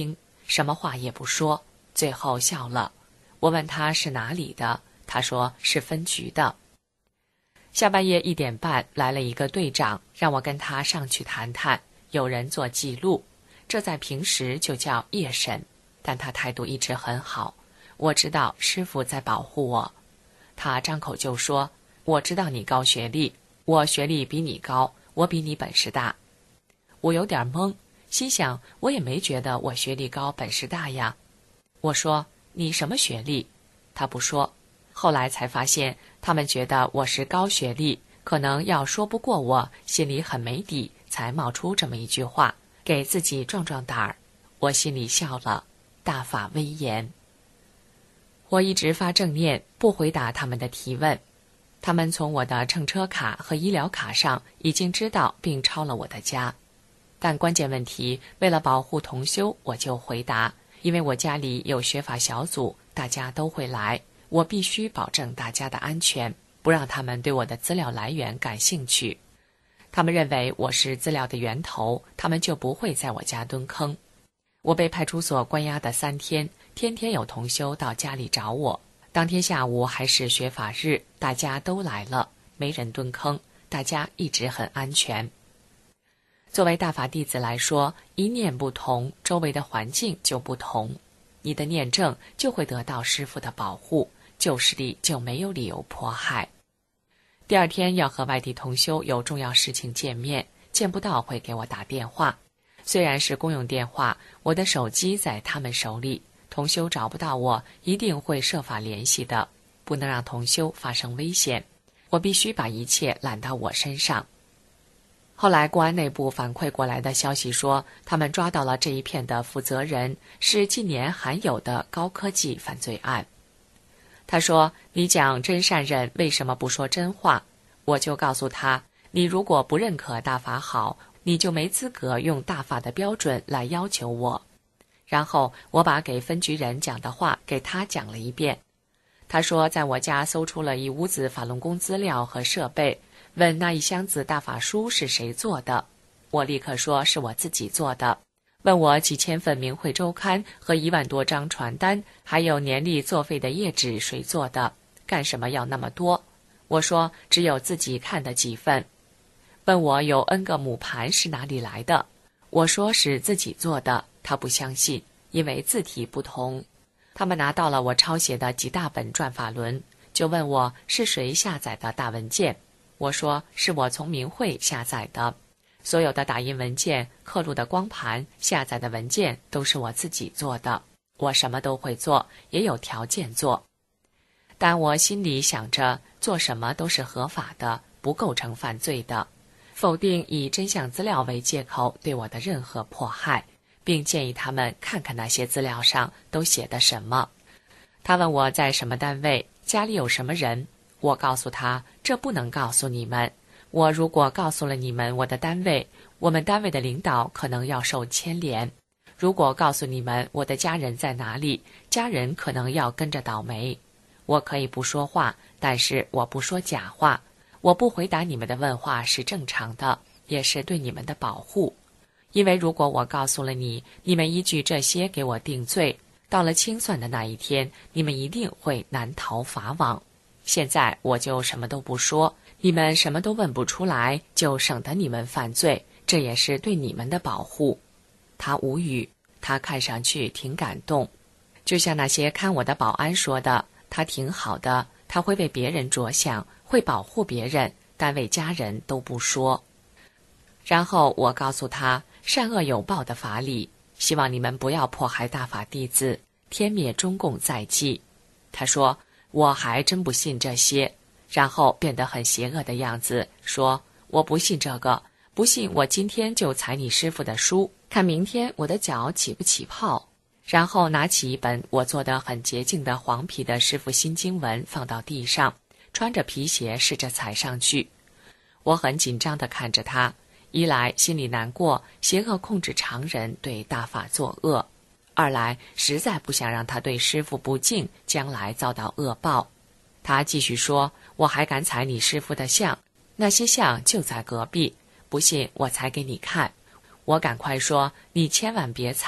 什么话也不说，最后笑了。我问他是哪里的，他说是分局的。下半夜一点半来了一个队长，让我跟他上去谈谈，有人做记录，这在平时就叫夜审，但他态度一直很好。我知道师父在保护我。他张口就说，我知道你高学历，我学历比你高，我比你本事大。我有点懵，心想我也没觉得我学历高本事大呀。我说你什么学历？他不说。后来才发现他们觉得我是高学历，可能要说不过我，心里很没底，才冒出这么一句话，给自己壮壮胆儿。我心里笑了，大法威严。我一直发正念，不回答他们的提问。他们从我的乘车卡和医疗卡上已经知道并抄了我的家。但关键问题，为了保护同修，我就回答，因为我家里有学法小组，大家都会来，我必须保证大家的安全，不让他们对我的资料来源感兴趣。他们认为我是资料的源头，他们就不会在我家蹲坑。我被派出所关押的三天，天天有同修到家里找我。当天下午还是学法日，大家都来了，没人蹲坑，大家一直很安全。作为大法弟子来说，一念不同，周围的环境就不同，你的念正就会得到师父的保护，旧势力就没有理由迫害。第二天要和外地同修有重要事情见面，见不到会给我打电话。虽然是公用电话，我的手机在他们手里，同修找不到我，一定会设法联系的，不能让同修发生危险。我必须把一切揽到我身上。后来公安内部反馈过来的消息说，他们抓到了这一片的负责人，是近年罕有的高科技犯罪案。他说，你讲真善忍为什么不说真话？我就告诉他，你如果不认可大法好，你就没资格用大法的标准来要求我。然后我把给分局人讲的话给他讲了一遍。他说在我家搜出了一屋子法轮功资料和设备，问那一箱子大法书是谁做的。我立刻说是我自己做的。问我几千份明慧周刊和一万多张传单，还有年历作废的页纸谁做的，干什么要那么多？我说只有自己看的几份。问我有 N 个母盘是哪里来的，我说是自己做的，他不相信，因为字体不同。他们拿到了我抄写的几大本转法轮，就问我是谁下载的大文件，我说是我从明慧下载的。所有的打印文件、刻录的光盘、下载的文件都是我自己做的，我什么都会做，也有条件做。但我心里想着，做什么都是合法的，不构成犯罪的，否定以真相资料为借口对我的任何迫害，并建议他们看看那些资料上都写的什么。他问我在什么单位，家里有什么人，我告诉他，这不能告诉你们。我如果告诉了你们我的单位，我们单位的领导可能要受牵连；如果告诉你们我的家人在哪里，家人可能要跟着倒霉。我可以不说话，但是我不说假话。我不回答你们的问话是正常的，也是对你们的保护。因为如果我告诉了你，你们依据这些给我定罪，到了清算的那一天，你们一定会难逃法网。现在我就什么都不说，你们什么都问不出来，就省得你们犯罪，这也是对你们的保护。他无语，他看上去挺感动，就像那些看我的保安说的，他挺好的，他会为别人着想，会保护别人，但为家人都不说。然后我告诉他，善恶有报的法理，希望你们不要迫害大法弟子，天灭中共在即。他说我还真不信这些，然后变得很邪恶的样子，说我不信这个，不信我今天就采你师父的书，看明天我的脚起不起泡。然后拿起一本我做得很洁净的黄皮的师父心经文放到地上，穿着皮鞋试着踩上去。我很紧张地看着他，一来心里难过，邪恶控制常人对大法作恶；二来实在不想让他对师父不敬，将来遭到恶报。他继续说，我还敢踩你师父的像，那些像就在隔壁，不信我才给你看。我赶快说，你千万别踩，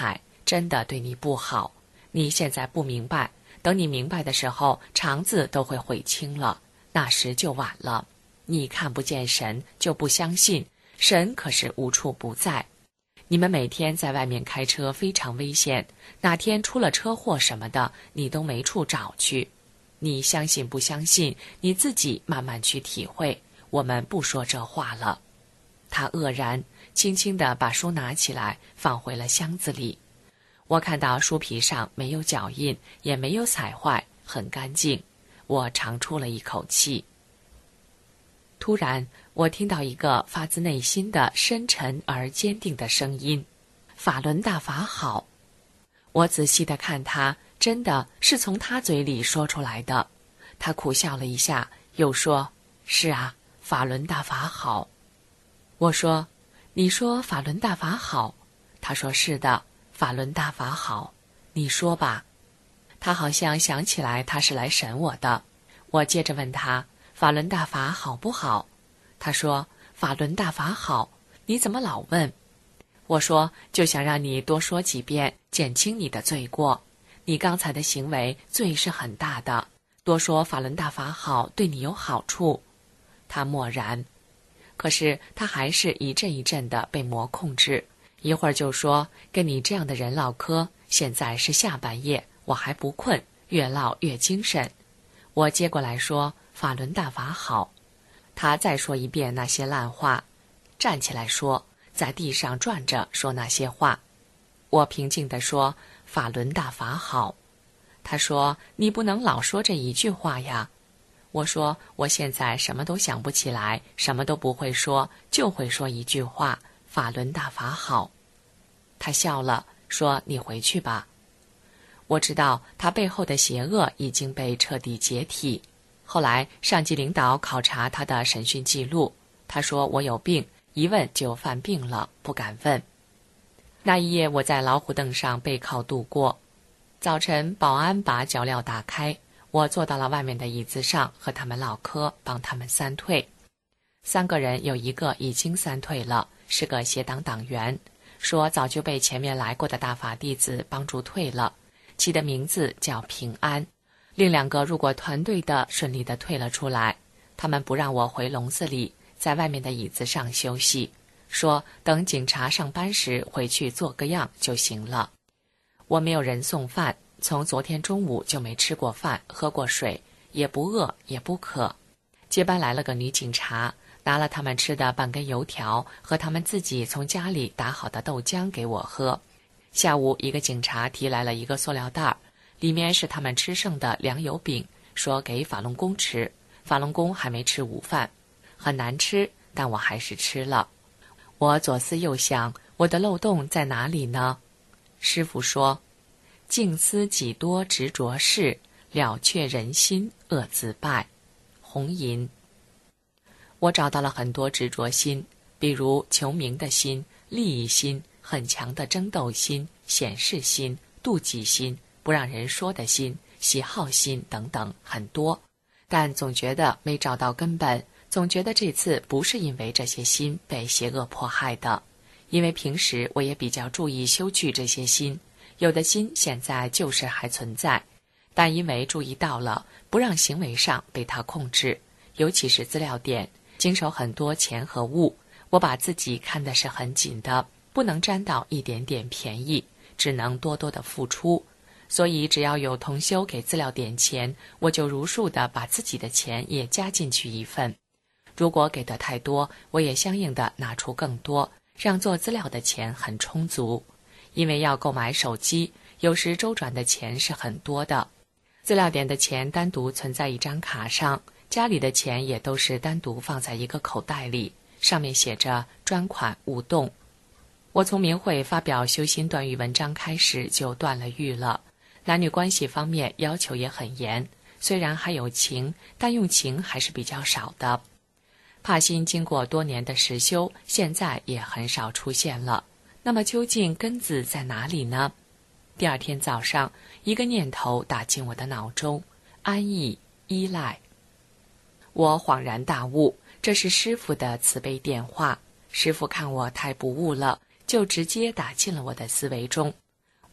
真的对你不好。你现在不明白，等你明白的时候，肠子都会悔青了，那时就晚了。你看不见神，就不相信，神可是无处不在。你们每天在外面开车非常危险，哪天出了车祸什么的，你都没处找去。你相信不相信，你自己慢慢去体会，我们不说这话了。他愕然，轻轻地把书拿起来，放回了箱子里。我看到书皮上没有脚印，也没有踩坏，很干净。我长出了一口气。突然，我听到一个发自内心的深沉而坚定的声音：法轮大法好。我仔细地看他，真的是从他嘴里说出来的。他苦笑了一下，又说：是啊，法轮大法好。我说：你说法轮大法好？他说：是的，法轮大法好。你说吧。他好像想起来他是来审我的。我接着问他：法轮大法好不好？他说：法轮大法好。你怎么老问？我说：就想让你多说几遍，减轻你的罪过。你刚才的行为罪是很大的，多说法轮大法好对你有好处。他默然，可是他还是一阵一阵的被魔控制，一会儿就说：跟你这样的人唠嗑，现在是下半夜，我还不困，越唠越精神。我接过来说：法轮大法好。他再说一遍那些烂话，站起来说，在地上转着说那些话。我平静地说：法轮大法好。他说：你不能老说这一句话呀。我说：我现在什么都想不起来，什么都不会说，就会说一句话：法轮大法好。他笑了，说：你回去吧。我知道他背后的邪恶已经被彻底解体。后来上级领导考察他的审讯记录，他说我有病，一问就犯病了，不敢问。那一夜我在老虎凳上背靠度过。早晨保安把脚镣打开，我坐到了外面的椅子上，和他们唠嗑，帮他们三退。三个人有一个已经三退了，是个协党党员，说早就被前面来过的大法弟子帮助退了，起的名字叫平安。另两个入过团队的顺利地退了出来，他们不让我回笼子里，在外面的椅子上休息，说等警察上班时回去做个样就行了。我没有人送饭，从昨天中午就没吃过饭，喝过水，也不饿也不渴。接班来了个女警察，拿了他们吃的半根油条和他们自己从家里打好的豆浆给我喝。下午一个警察提来了一个塑料袋，里面是他们吃剩的凉油饼，说给法轮功吃。法轮功还没吃午饭，很难吃，但我还是吃了。我左思右想，我的漏洞在哪里呢？师父说：静思己多执着事，了却人心恶自败。红银。我找到了很多执着心，比如求名的心、利益心、很强的争斗心、显示心、妒忌心、不让人说的心、喜好心等等，很多。但总觉得没找到根本，总觉得这次不是因为这些心被邪恶迫害的。因为平时我也比较注意修去这些心，有的心现在就是还存在，但因为注意到了，不让行为上被它控制，尤其是资料点，经手很多钱和物，我把自己看的是很紧的，不能沾到一点点便宜，只能多多的付出。所以只要有同修给资料点钱，我就如数的把自己的钱也加进去一份。如果给的太多，我也相应的拿出更多，让做资料的钱很充足。因为要购买手机，有时周转的钱是很多的。资料点的钱单独存在一张卡上，家里的钱也都是单独放在一个口袋里，上面写着专款勿动。我从明慧发表修心断欲文章开始就断了欲了，男女关系方面要求也很严，虽然还有情，但用情还是比较少的。帕心经过多年的实修，现在也很少出现了。那么究竟根子在哪里呢？第二天早上，一个念头打进我的脑中：安逸、依赖。我恍然大悟，这是师父的慈悲电话。师父看我太不悟了，就直接打进了我的思维中。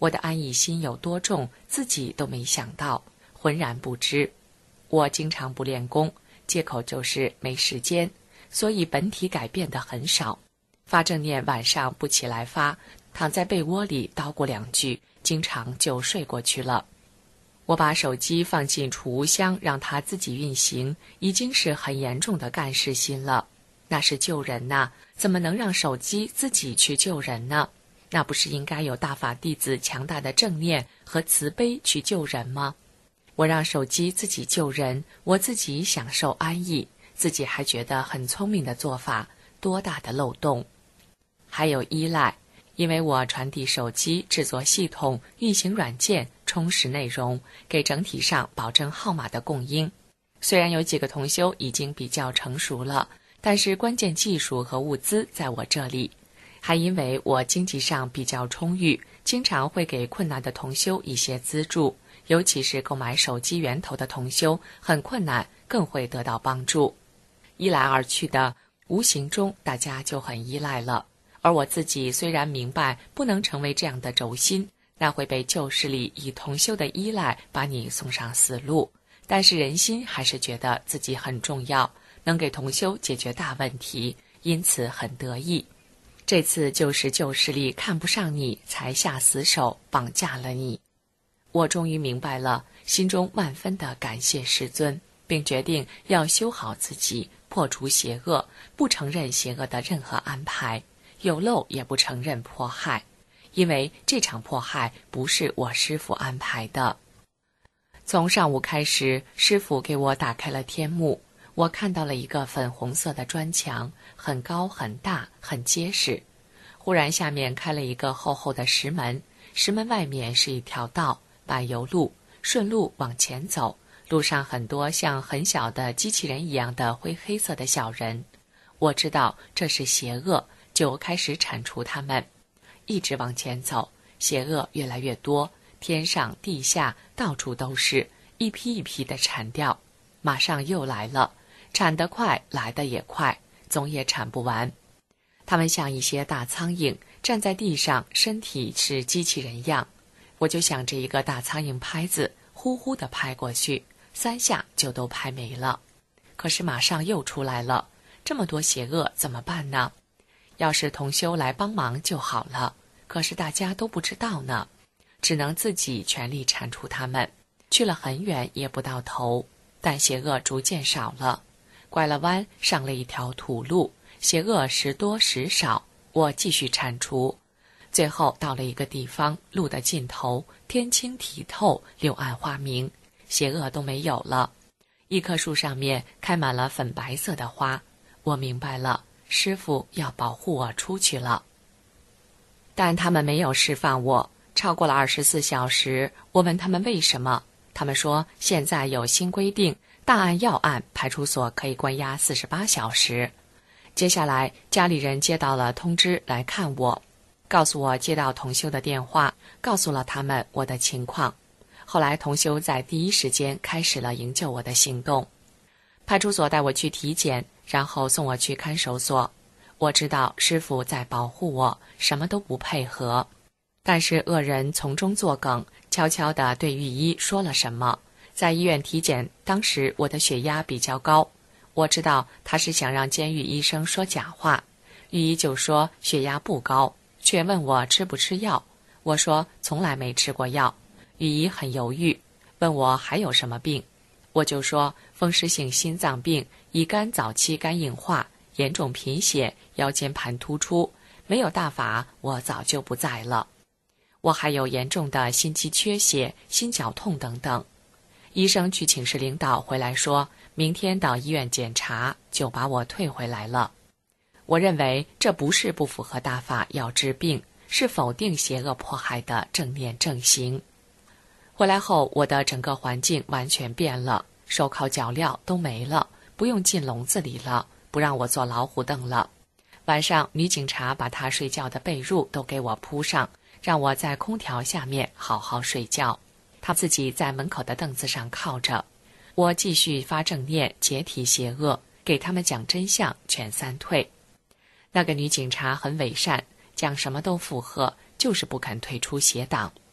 我的安逸心有多重，自己都没想到，浑然不知。我经常不练功，借口就是没时间，所以本体改变得很少。发正念晚上不起来发，躺在被窝里叨咕两句，经常就睡过去了。我把手机放进储物箱，让它自己运行，已经是很严重的干事心了。那是救人呐，怎么能让手机自己去救人呢？那不是应该有大法弟子强大的正念和慈悲去救人吗？我让手机自己救人，我自己享受安逸，自己还觉得很聪明的做法，多大的漏洞！还有依赖，因为我传递手机、制作系统、运行软件、充实内容，给整体上保证号码的供应。虽然有几个同修已经比较成熟了，但是关键技术和物资在我这里。还因为我经济上比较充裕，经常会给困难的同修一些资助，尤其是购买手机源头的同修很困难，更会得到帮助。一来二去的，无形中大家就很依赖了。而我自己虽然明白不能成为这样的轴心，那会被旧势力以同修的依赖把你送上死路，但是人心还是觉得自己很重要，能给同修解决大问题，因此很得意。这次就是旧势力看不上你，才下死手绑架了你。我终于明白了，心中万分的感谢师尊，并决定要修好自己，破除邪恶，不承认邪恶的任何安排，有漏也不承认迫害，因为这场迫害不是我师父安排的。从上午开始，师父给我打开了天幕，我看到了一个粉红色的砖墙，很高很大很结实。忽然下面开了一个厚厚的石门，石门外面是一条道，柏油路，顺路往前走，路上很多像很小的机器人一样的灰黑色的小人。我知道这是邪恶，就开始铲除它们。一直往前走，邪恶越来越多，天上地下到处都是，一批一批的铲掉。马上又来了，铲得快，来得也快，总也铲不完。它们像一些大苍蝇，站在地上，身体是机器人样。我就想着一个大苍蝇拍子，呼呼地拍过去，三下就都拍没了。可是马上又出来了，这么多邪恶怎么办呢？要是同修来帮忙就好了，可是大家都不知道呢，只能自己全力铲除它们，去了很远也不到头。但邪恶逐渐少了，拐了弯上了一条土路，邪恶时多时少，我继续铲除。最后到了一个地方，路的尽头，天清体透，柳暗花明，邪恶都没有了。一棵树上面开满了粉白色的花，我明白了，师父要保护我出去了。但他们没有释放我，超过了二十四小时，我问他们为什么，他们说现在有新规定，大案要案派出所可以关押四十八小时。接下来家里人接到了通知来看我，告诉我接到同修的电话，告诉了他们我的情况。后来同修在第一时间开始了营救我的行动。派出所带我去体检，然后送我去看守所。我知道师父在保护我，什么都不配合。但是恶人从中作梗，悄悄地对御医说了什么。在医院体检，当时我的血压比较高，我知道他是想让监狱医生说假话。御医就说血压不高，却问我吃不吃药。我说从来没吃过药。御医很犹豫，问我还有什么病。我就说风湿性心脏病，乙肝早期肝硬化，严重贫血，腰间盘突出，没有大法我早就不在了。我还有严重的心肌缺血、心绞痛等等。医生去请示领导回来说，明天到医院检查，就把我退回来了。我认为这不是不符合大法要治病，是否定邪恶迫害的正念正行。回来后，我的整个环境完全变了，手铐脚镣都没了，不用进笼子里了，不让我坐老虎凳了。晚上女警察把她睡觉的被褥都给我铺上，让我在空调下面好好睡觉。她自己在门口的凳子上靠着。我继续发正念，解体邪恶，给他们讲真相，劝三退。那个女警察很伪善，讲什么都附和，就是不肯退出邪党。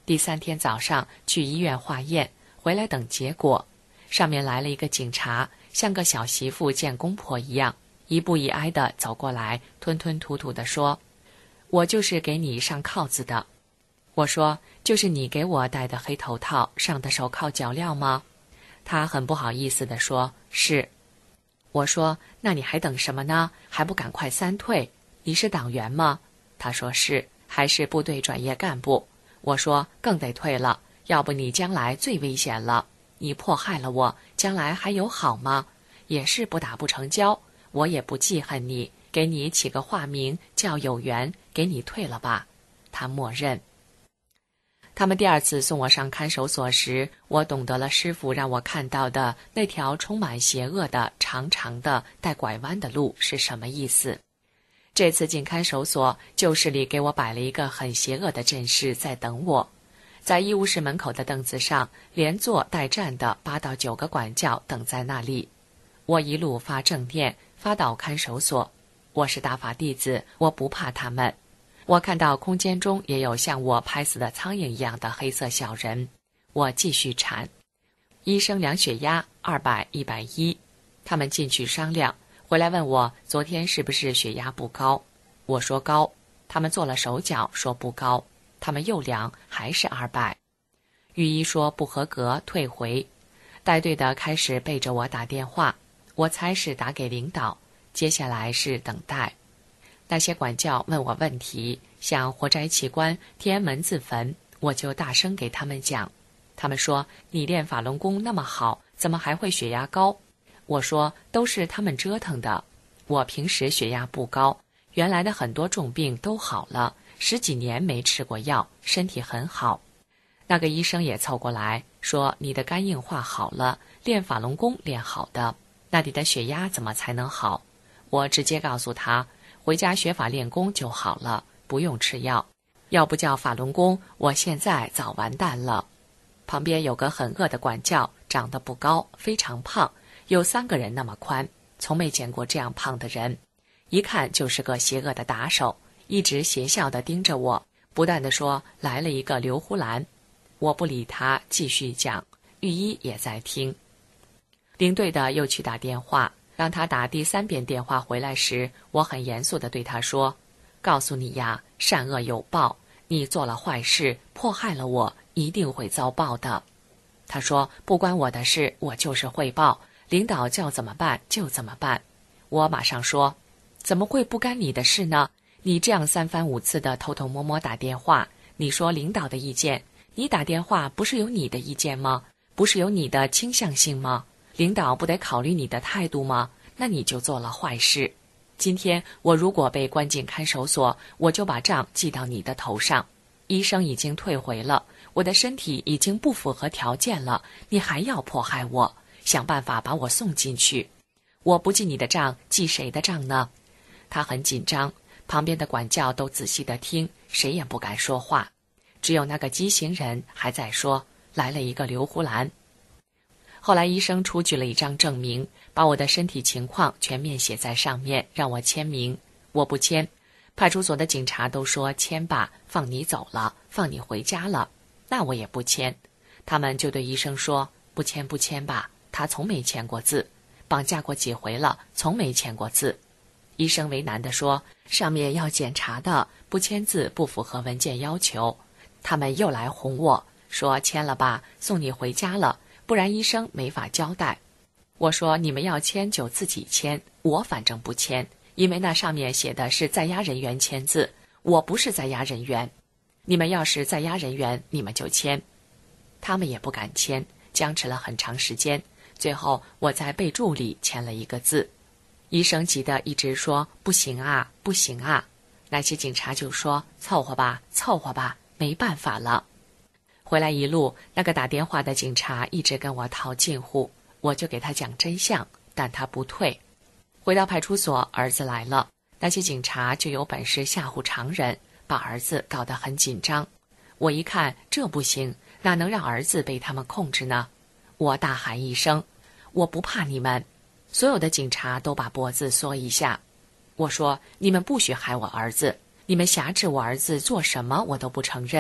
第三天早上去医院化验，回来等结果。上面来了一个警察，像个小媳妇见公婆一样，一步一挨地走过来，吞吞吐吐地说：“我就是给你上铐子的。”我说：“就是你给我戴的黑头套，上的手铐脚镣吗？”他很不好意思地说：“是。”我说：“那你还等什么呢？还不赶快三退？你是党员吗？”他说：“是，还是部队转业干部。”我说：“更得退了，要不你将来最危险了。你迫害了我，将来还有好吗？也是不打不成交，我也不记恨你，给你起个化名叫有缘，给你退了吧。”他默认。他们第二次送我上看守所时，我懂得了师父让我看到的那条充满邪恶的长长的带拐弯的路是什么意思。这次进看守所，旧室里给我摆了一个很邪恶的阵势在等我。在医务室门口的凳子上，连坐带站的八到九个管教等在那里。我一路发正念，发到看守所。我是大法弟子，我不怕他们。我看到空间中也有像我拍死的苍蝇一样的黑色小人。我继续缠。医生量血压，二百、一百一。他们进去商量，回来问我昨天是不是血压不高。我说高。他们做了手脚，说不高。他们又量，还是二百。御医说不合格，退回。带队的开始背着我打电话，我猜是打给领导，接下来是等待。那些管教问我问题，像活摘器官、天安门自焚，我就大声给他们讲。他们说：“你练法轮功那么好，怎么还会血压高？”我说：“都是他们折腾的。我平时血压不高，原来的很多重病都好了。十几年没吃过药，身体很好。”那个医生也凑过来说：“你的肝硬化好了，练法轮功练好的，那你的血压怎么才能好？”我直接告诉他，回家学法练功就好了，不用吃药。要不叫法轮功，我现在早完蛋了。旁边有个很饿的管教，长得不高，非常胖，有三个人那么宽，从没见过这样胖的人，一看就是个邪恶的打手。一直邪笑地盯着我，不断地说：“来了一个刘胡兰。”我不理他，继续讲。御医也在听。领队的又去打电话，让他打第三遍电话回来时，我很严肃地对他说：“告诉你呀，善恶有报，你做了坏事，迫害了我，一定会遭报的。”他说：“不关我的事，我就是汇报，领导叫怎么办就怎么办。”我马上说：“怎么会不干你的事呢？你这样三番五次的偷偷摸摸打电话，你说领导的意见，你打电话不是有你的意见吗？不是有你的倾向性吗？领导不得考虑你的态度吗？那你就做了坏事。今天我如果被关进看守所，我就把账记到你的头上。医生已经退回了，我的身体已经不符合条件了，你还要迫害我，想办法把我送进去。我不记你的账，记谁的账呢？”他很紧张。旁边的管教都仔细地听，谁也不敢说话，只有那个畸形人还在说：“来了一个刘胡兰。”后来医生出具了一张证明，把我的身体情况全面写在上面，让我签名。我不签。派出所的警察都说签吧，放你走了，放你回家了，那我也不签。他们就对医生说：“不签不签吧，他从没签过字，绑架过几回了，从没签过字。”医生为难地说：“上面要检查的，不签字不符合文件要求。”他们又来哄我，说：“签了吧，送你回家了，不然医生没法交代。”我说：“你们要签就自己签，我反正不签，因为那上面写的是在押人员签字，我不是在押人员。你们要是在押人员，你们就签。”他们也不敢签，僵持了很长时间，最后我在备注里签了一个字。医生急得一直说：“不行啊，不行啊！”那些警察就说：“凑合吧，凑合吧，没办法了。”回来一路，那个打电话的警察一直跟我套近乎，我就给他讲真相，但他不退。回到派出所，儿子来了，那些警察就有本事吓唬常人，把儿子搞得很紧张。我一看这不行，哪能让儿子被他们控制呢？我大喊一声：“我不怕你们！”所有的警察都把脖子缩一下。我说：“你们不许害我儿子，你们挟制我儿子做什么我都不承认。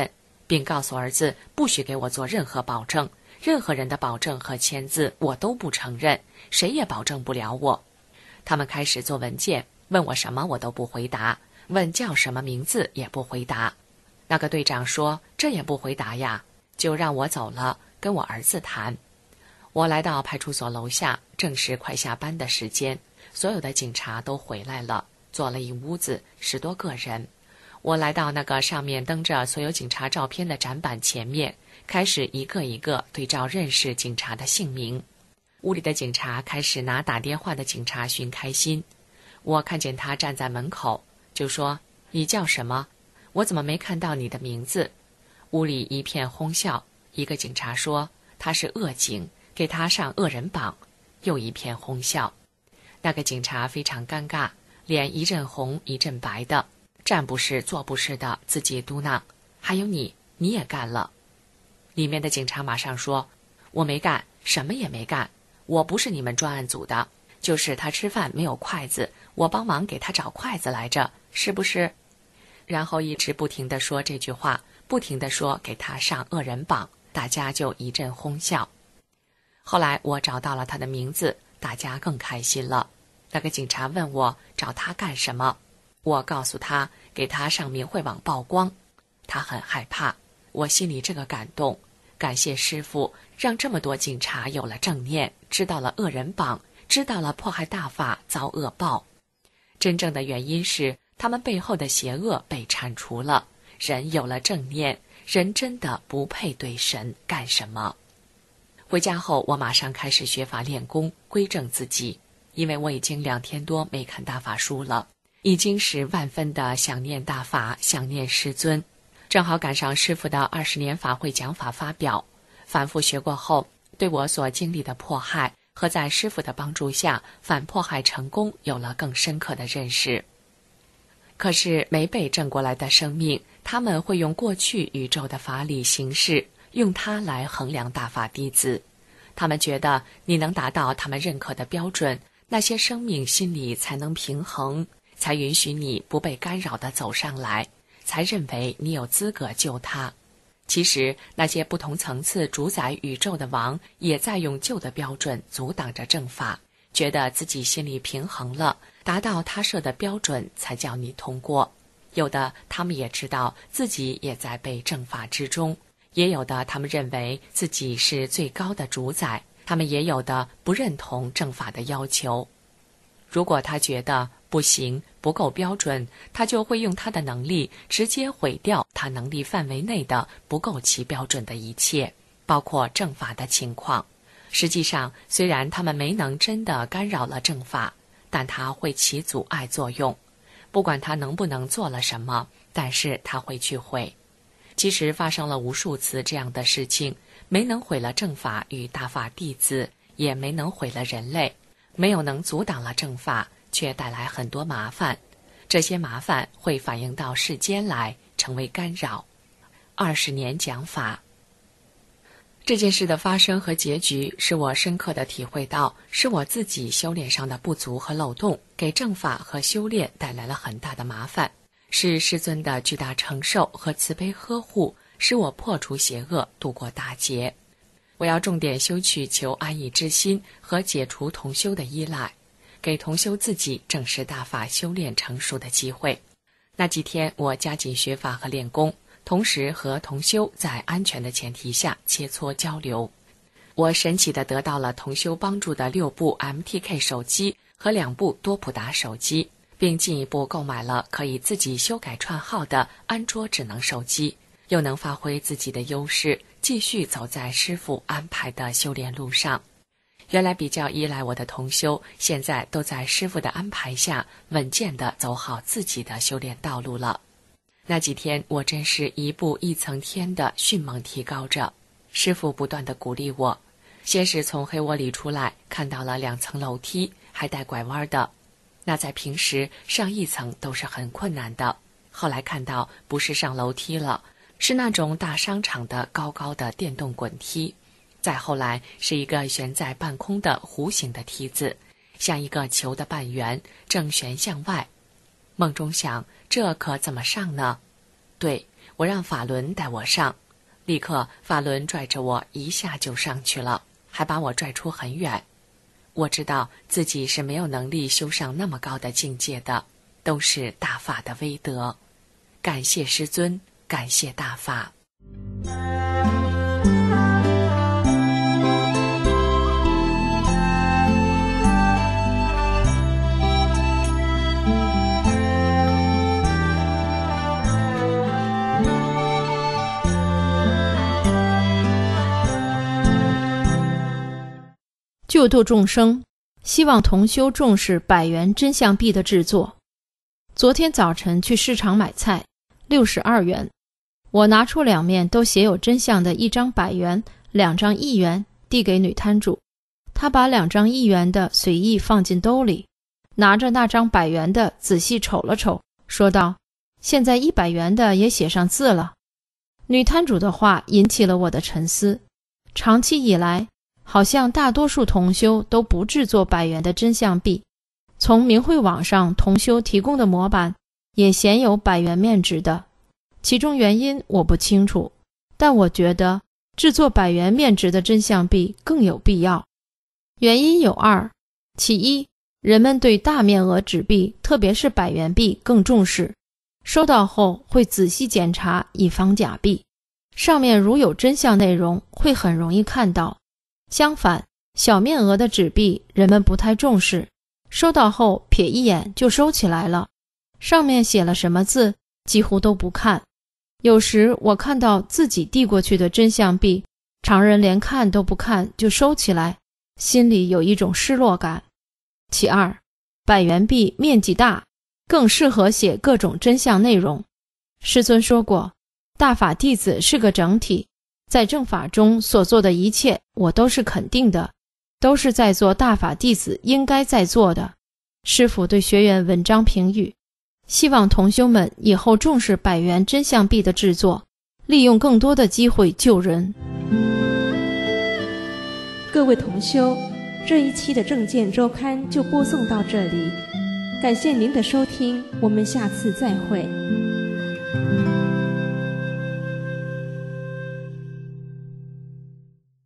并告诉儿子不许给我做任何保证，任何人的保证和签字我都不承认，谁也保证不了我。他们开始做文件，问我什么我都不回答，问叫什么名字也不回答。那个队长说这也不回答呀，就让我走了，跟我儿子谈。我来到派出所楼下，正是快下班的时间，所有的警察都回来了，坐了一屋子十多个人。我来到那个上面登着所有警察照片的展板前面，开始一个一个对照认识警察的姓名。屋里的警察开始拿打电话的警察寻开心。我看见他站在门口，就说：你叫什么？我怎么没看到你的名字？屋里一片哄笑。一个警察说他是恶警，给他上恶人榜，又一片哄笑。那个警察非常尴尬，脸一阵红一阵白的，站不是坐不是的，自己嘟囔：还有你，你也干了。里面的警察马上说：我没干，什么也没干，我不是你们专案组的，就是他吃饭没有筷子，我帮忙给他找筷子来着，是不是？然后一直不停地说这句话，不停地说给他上恶人榜，大家就一阵哄笑。后来我找到了他的名字，大家更开心了。那个警察问我找他干什么，我告诉他给他上明慧网曝光。他很害怕，我心里这个感动，感谢师父让这么多警察有了正念，知道了恶人榜，知道了迫害大法遭恶报。真正的原因是他们背后的邪恶被铲除了，人有了正念，人真的不配对神干什么。回家后我马上开始学法练功，归正自己，因为我已经两天多没看大法书了，已经是万分的想念大法，想念师尊。正好赶上师父的二十年法会讲法发表，反复学过后，对我所经历的迫害和在师父的帮助下反迫害成功有了更深刻的认识。可是没被正过来的生命，他们会用过去宇宙的法理形式，用它来衡量大法弟子。他们觉得你能达到他们认可的标准，那些生命心里才能平衡，才允许你不被干扰地走上来，才认为你有资格救他。其实那些不同层次主宰宇宙的王也在用旧的标准阻挡着正法，觉得自己心里平衡了，达到他设的标准才叫你通过。有的他们也知道自己也在被正法之中，也有的他们认为自己是最高的主宰，他们也有的不认同正法的要求。如果他觉得不行，不够标准，他就会用他的能力直接毁掉他能力范围内的不够其标准的一切，包括正法的情况。实际上，虽然他们没能真的干扰了正法，但它会起阻碍作用。不管他能不能做了什么，但是他会去毁。其实发生了无数次这样的事情，没能毁了正法与大法弟子，也没能毁了人类，没有能阻挡了正法，却带来很多麻烦。这些麻烦会反映到世间来，成为干扰。二十年讲法，这件事的发生和结局是我深刻地体会到，是我自己修炼上的不足和漏洞，给正法和修炼带来了很大的麻烦，是师尊的巨大承受和慈悲呵护，使我破除邪恶，度过大劫。我要重点修取求安逸之心和解除同修的依赖，给同修自己正视大法修炼成熟的机会。那几天我加紧学法和练功，同时和同修在安全的前提下切磋交流。我神奇地得到了同修帮助的六部 M T K 手机和两部多普达手机，并进一步购买了可以自己修改串号的安卓智能手机，又能发挥自己的优势，继续走在师父安排的修炼路上。原来比较依赖我的同修，现在都在师父的安排下稳健地走好自己的修炼道路了。那几天我真是一步一层天的迅猛提高着，师父不断地鼓励我。先是从黑窝里出来，看到了两层楼梯，还带拐弯的，那在平时上一层都是很困难的。后来看到不是上楼梯了，是那种大商场的高高的电动滚梯，再后来是一个悬在半空的弧形的梯子，像一个球的半圆，正悬向外。梦中想，这可怎么上呢？对， 我让法轮带我上，立刻法轮拽着我一下就上去了，还把我拽出很远。我知道自己是没有能力修上那么高的境界的，都是大法的威德。感谢师尊，感谢大法。 救度众生，希望同修重视百元真相币的制作。昨天早晨去市场买菜，六十二元。我拿出两面都写有真相的一张百元，两张一元，递给女摊主。她把两张一元的随意放进兜里，拿着那张百元的仔细瞅了瞅，说道：“现在一百元的也写上字了。”女摊主的话引起了我的沉思。长期以来，好像大多数同修都不制作百元的真相币，从明慧网上同修提供的模板也鲜有百元面值的，其中原因我不清楚，但我觉得制作百元面值的真相币更有必要。原因有二：其一，人们对大面额纸币，特别是百元币更重视，收到后会仔细检查，以防假币，上面如有真相内容会很容易看到。相反，小面额的纸币人们不太重视，收到后瞥一眼就收起来了，上面写了什么字几乎都不看。有时我看到自己递过去的真相币，常人连看都不看就收起来，心里有一种失落感。其二，百元币面积大，更适合写各种真相内容。师尊说过，大法弟子是个整体，在正法中所做的一切我都是肯定的，都是在做大法弟子应该在做的。师父对学员文章评语，希望同修们以后重视百元真相币的制作，利用更多的机会救人。 各位同修，这一期的正见周刊就播送到这里，感谢您的收听，我们下次再会。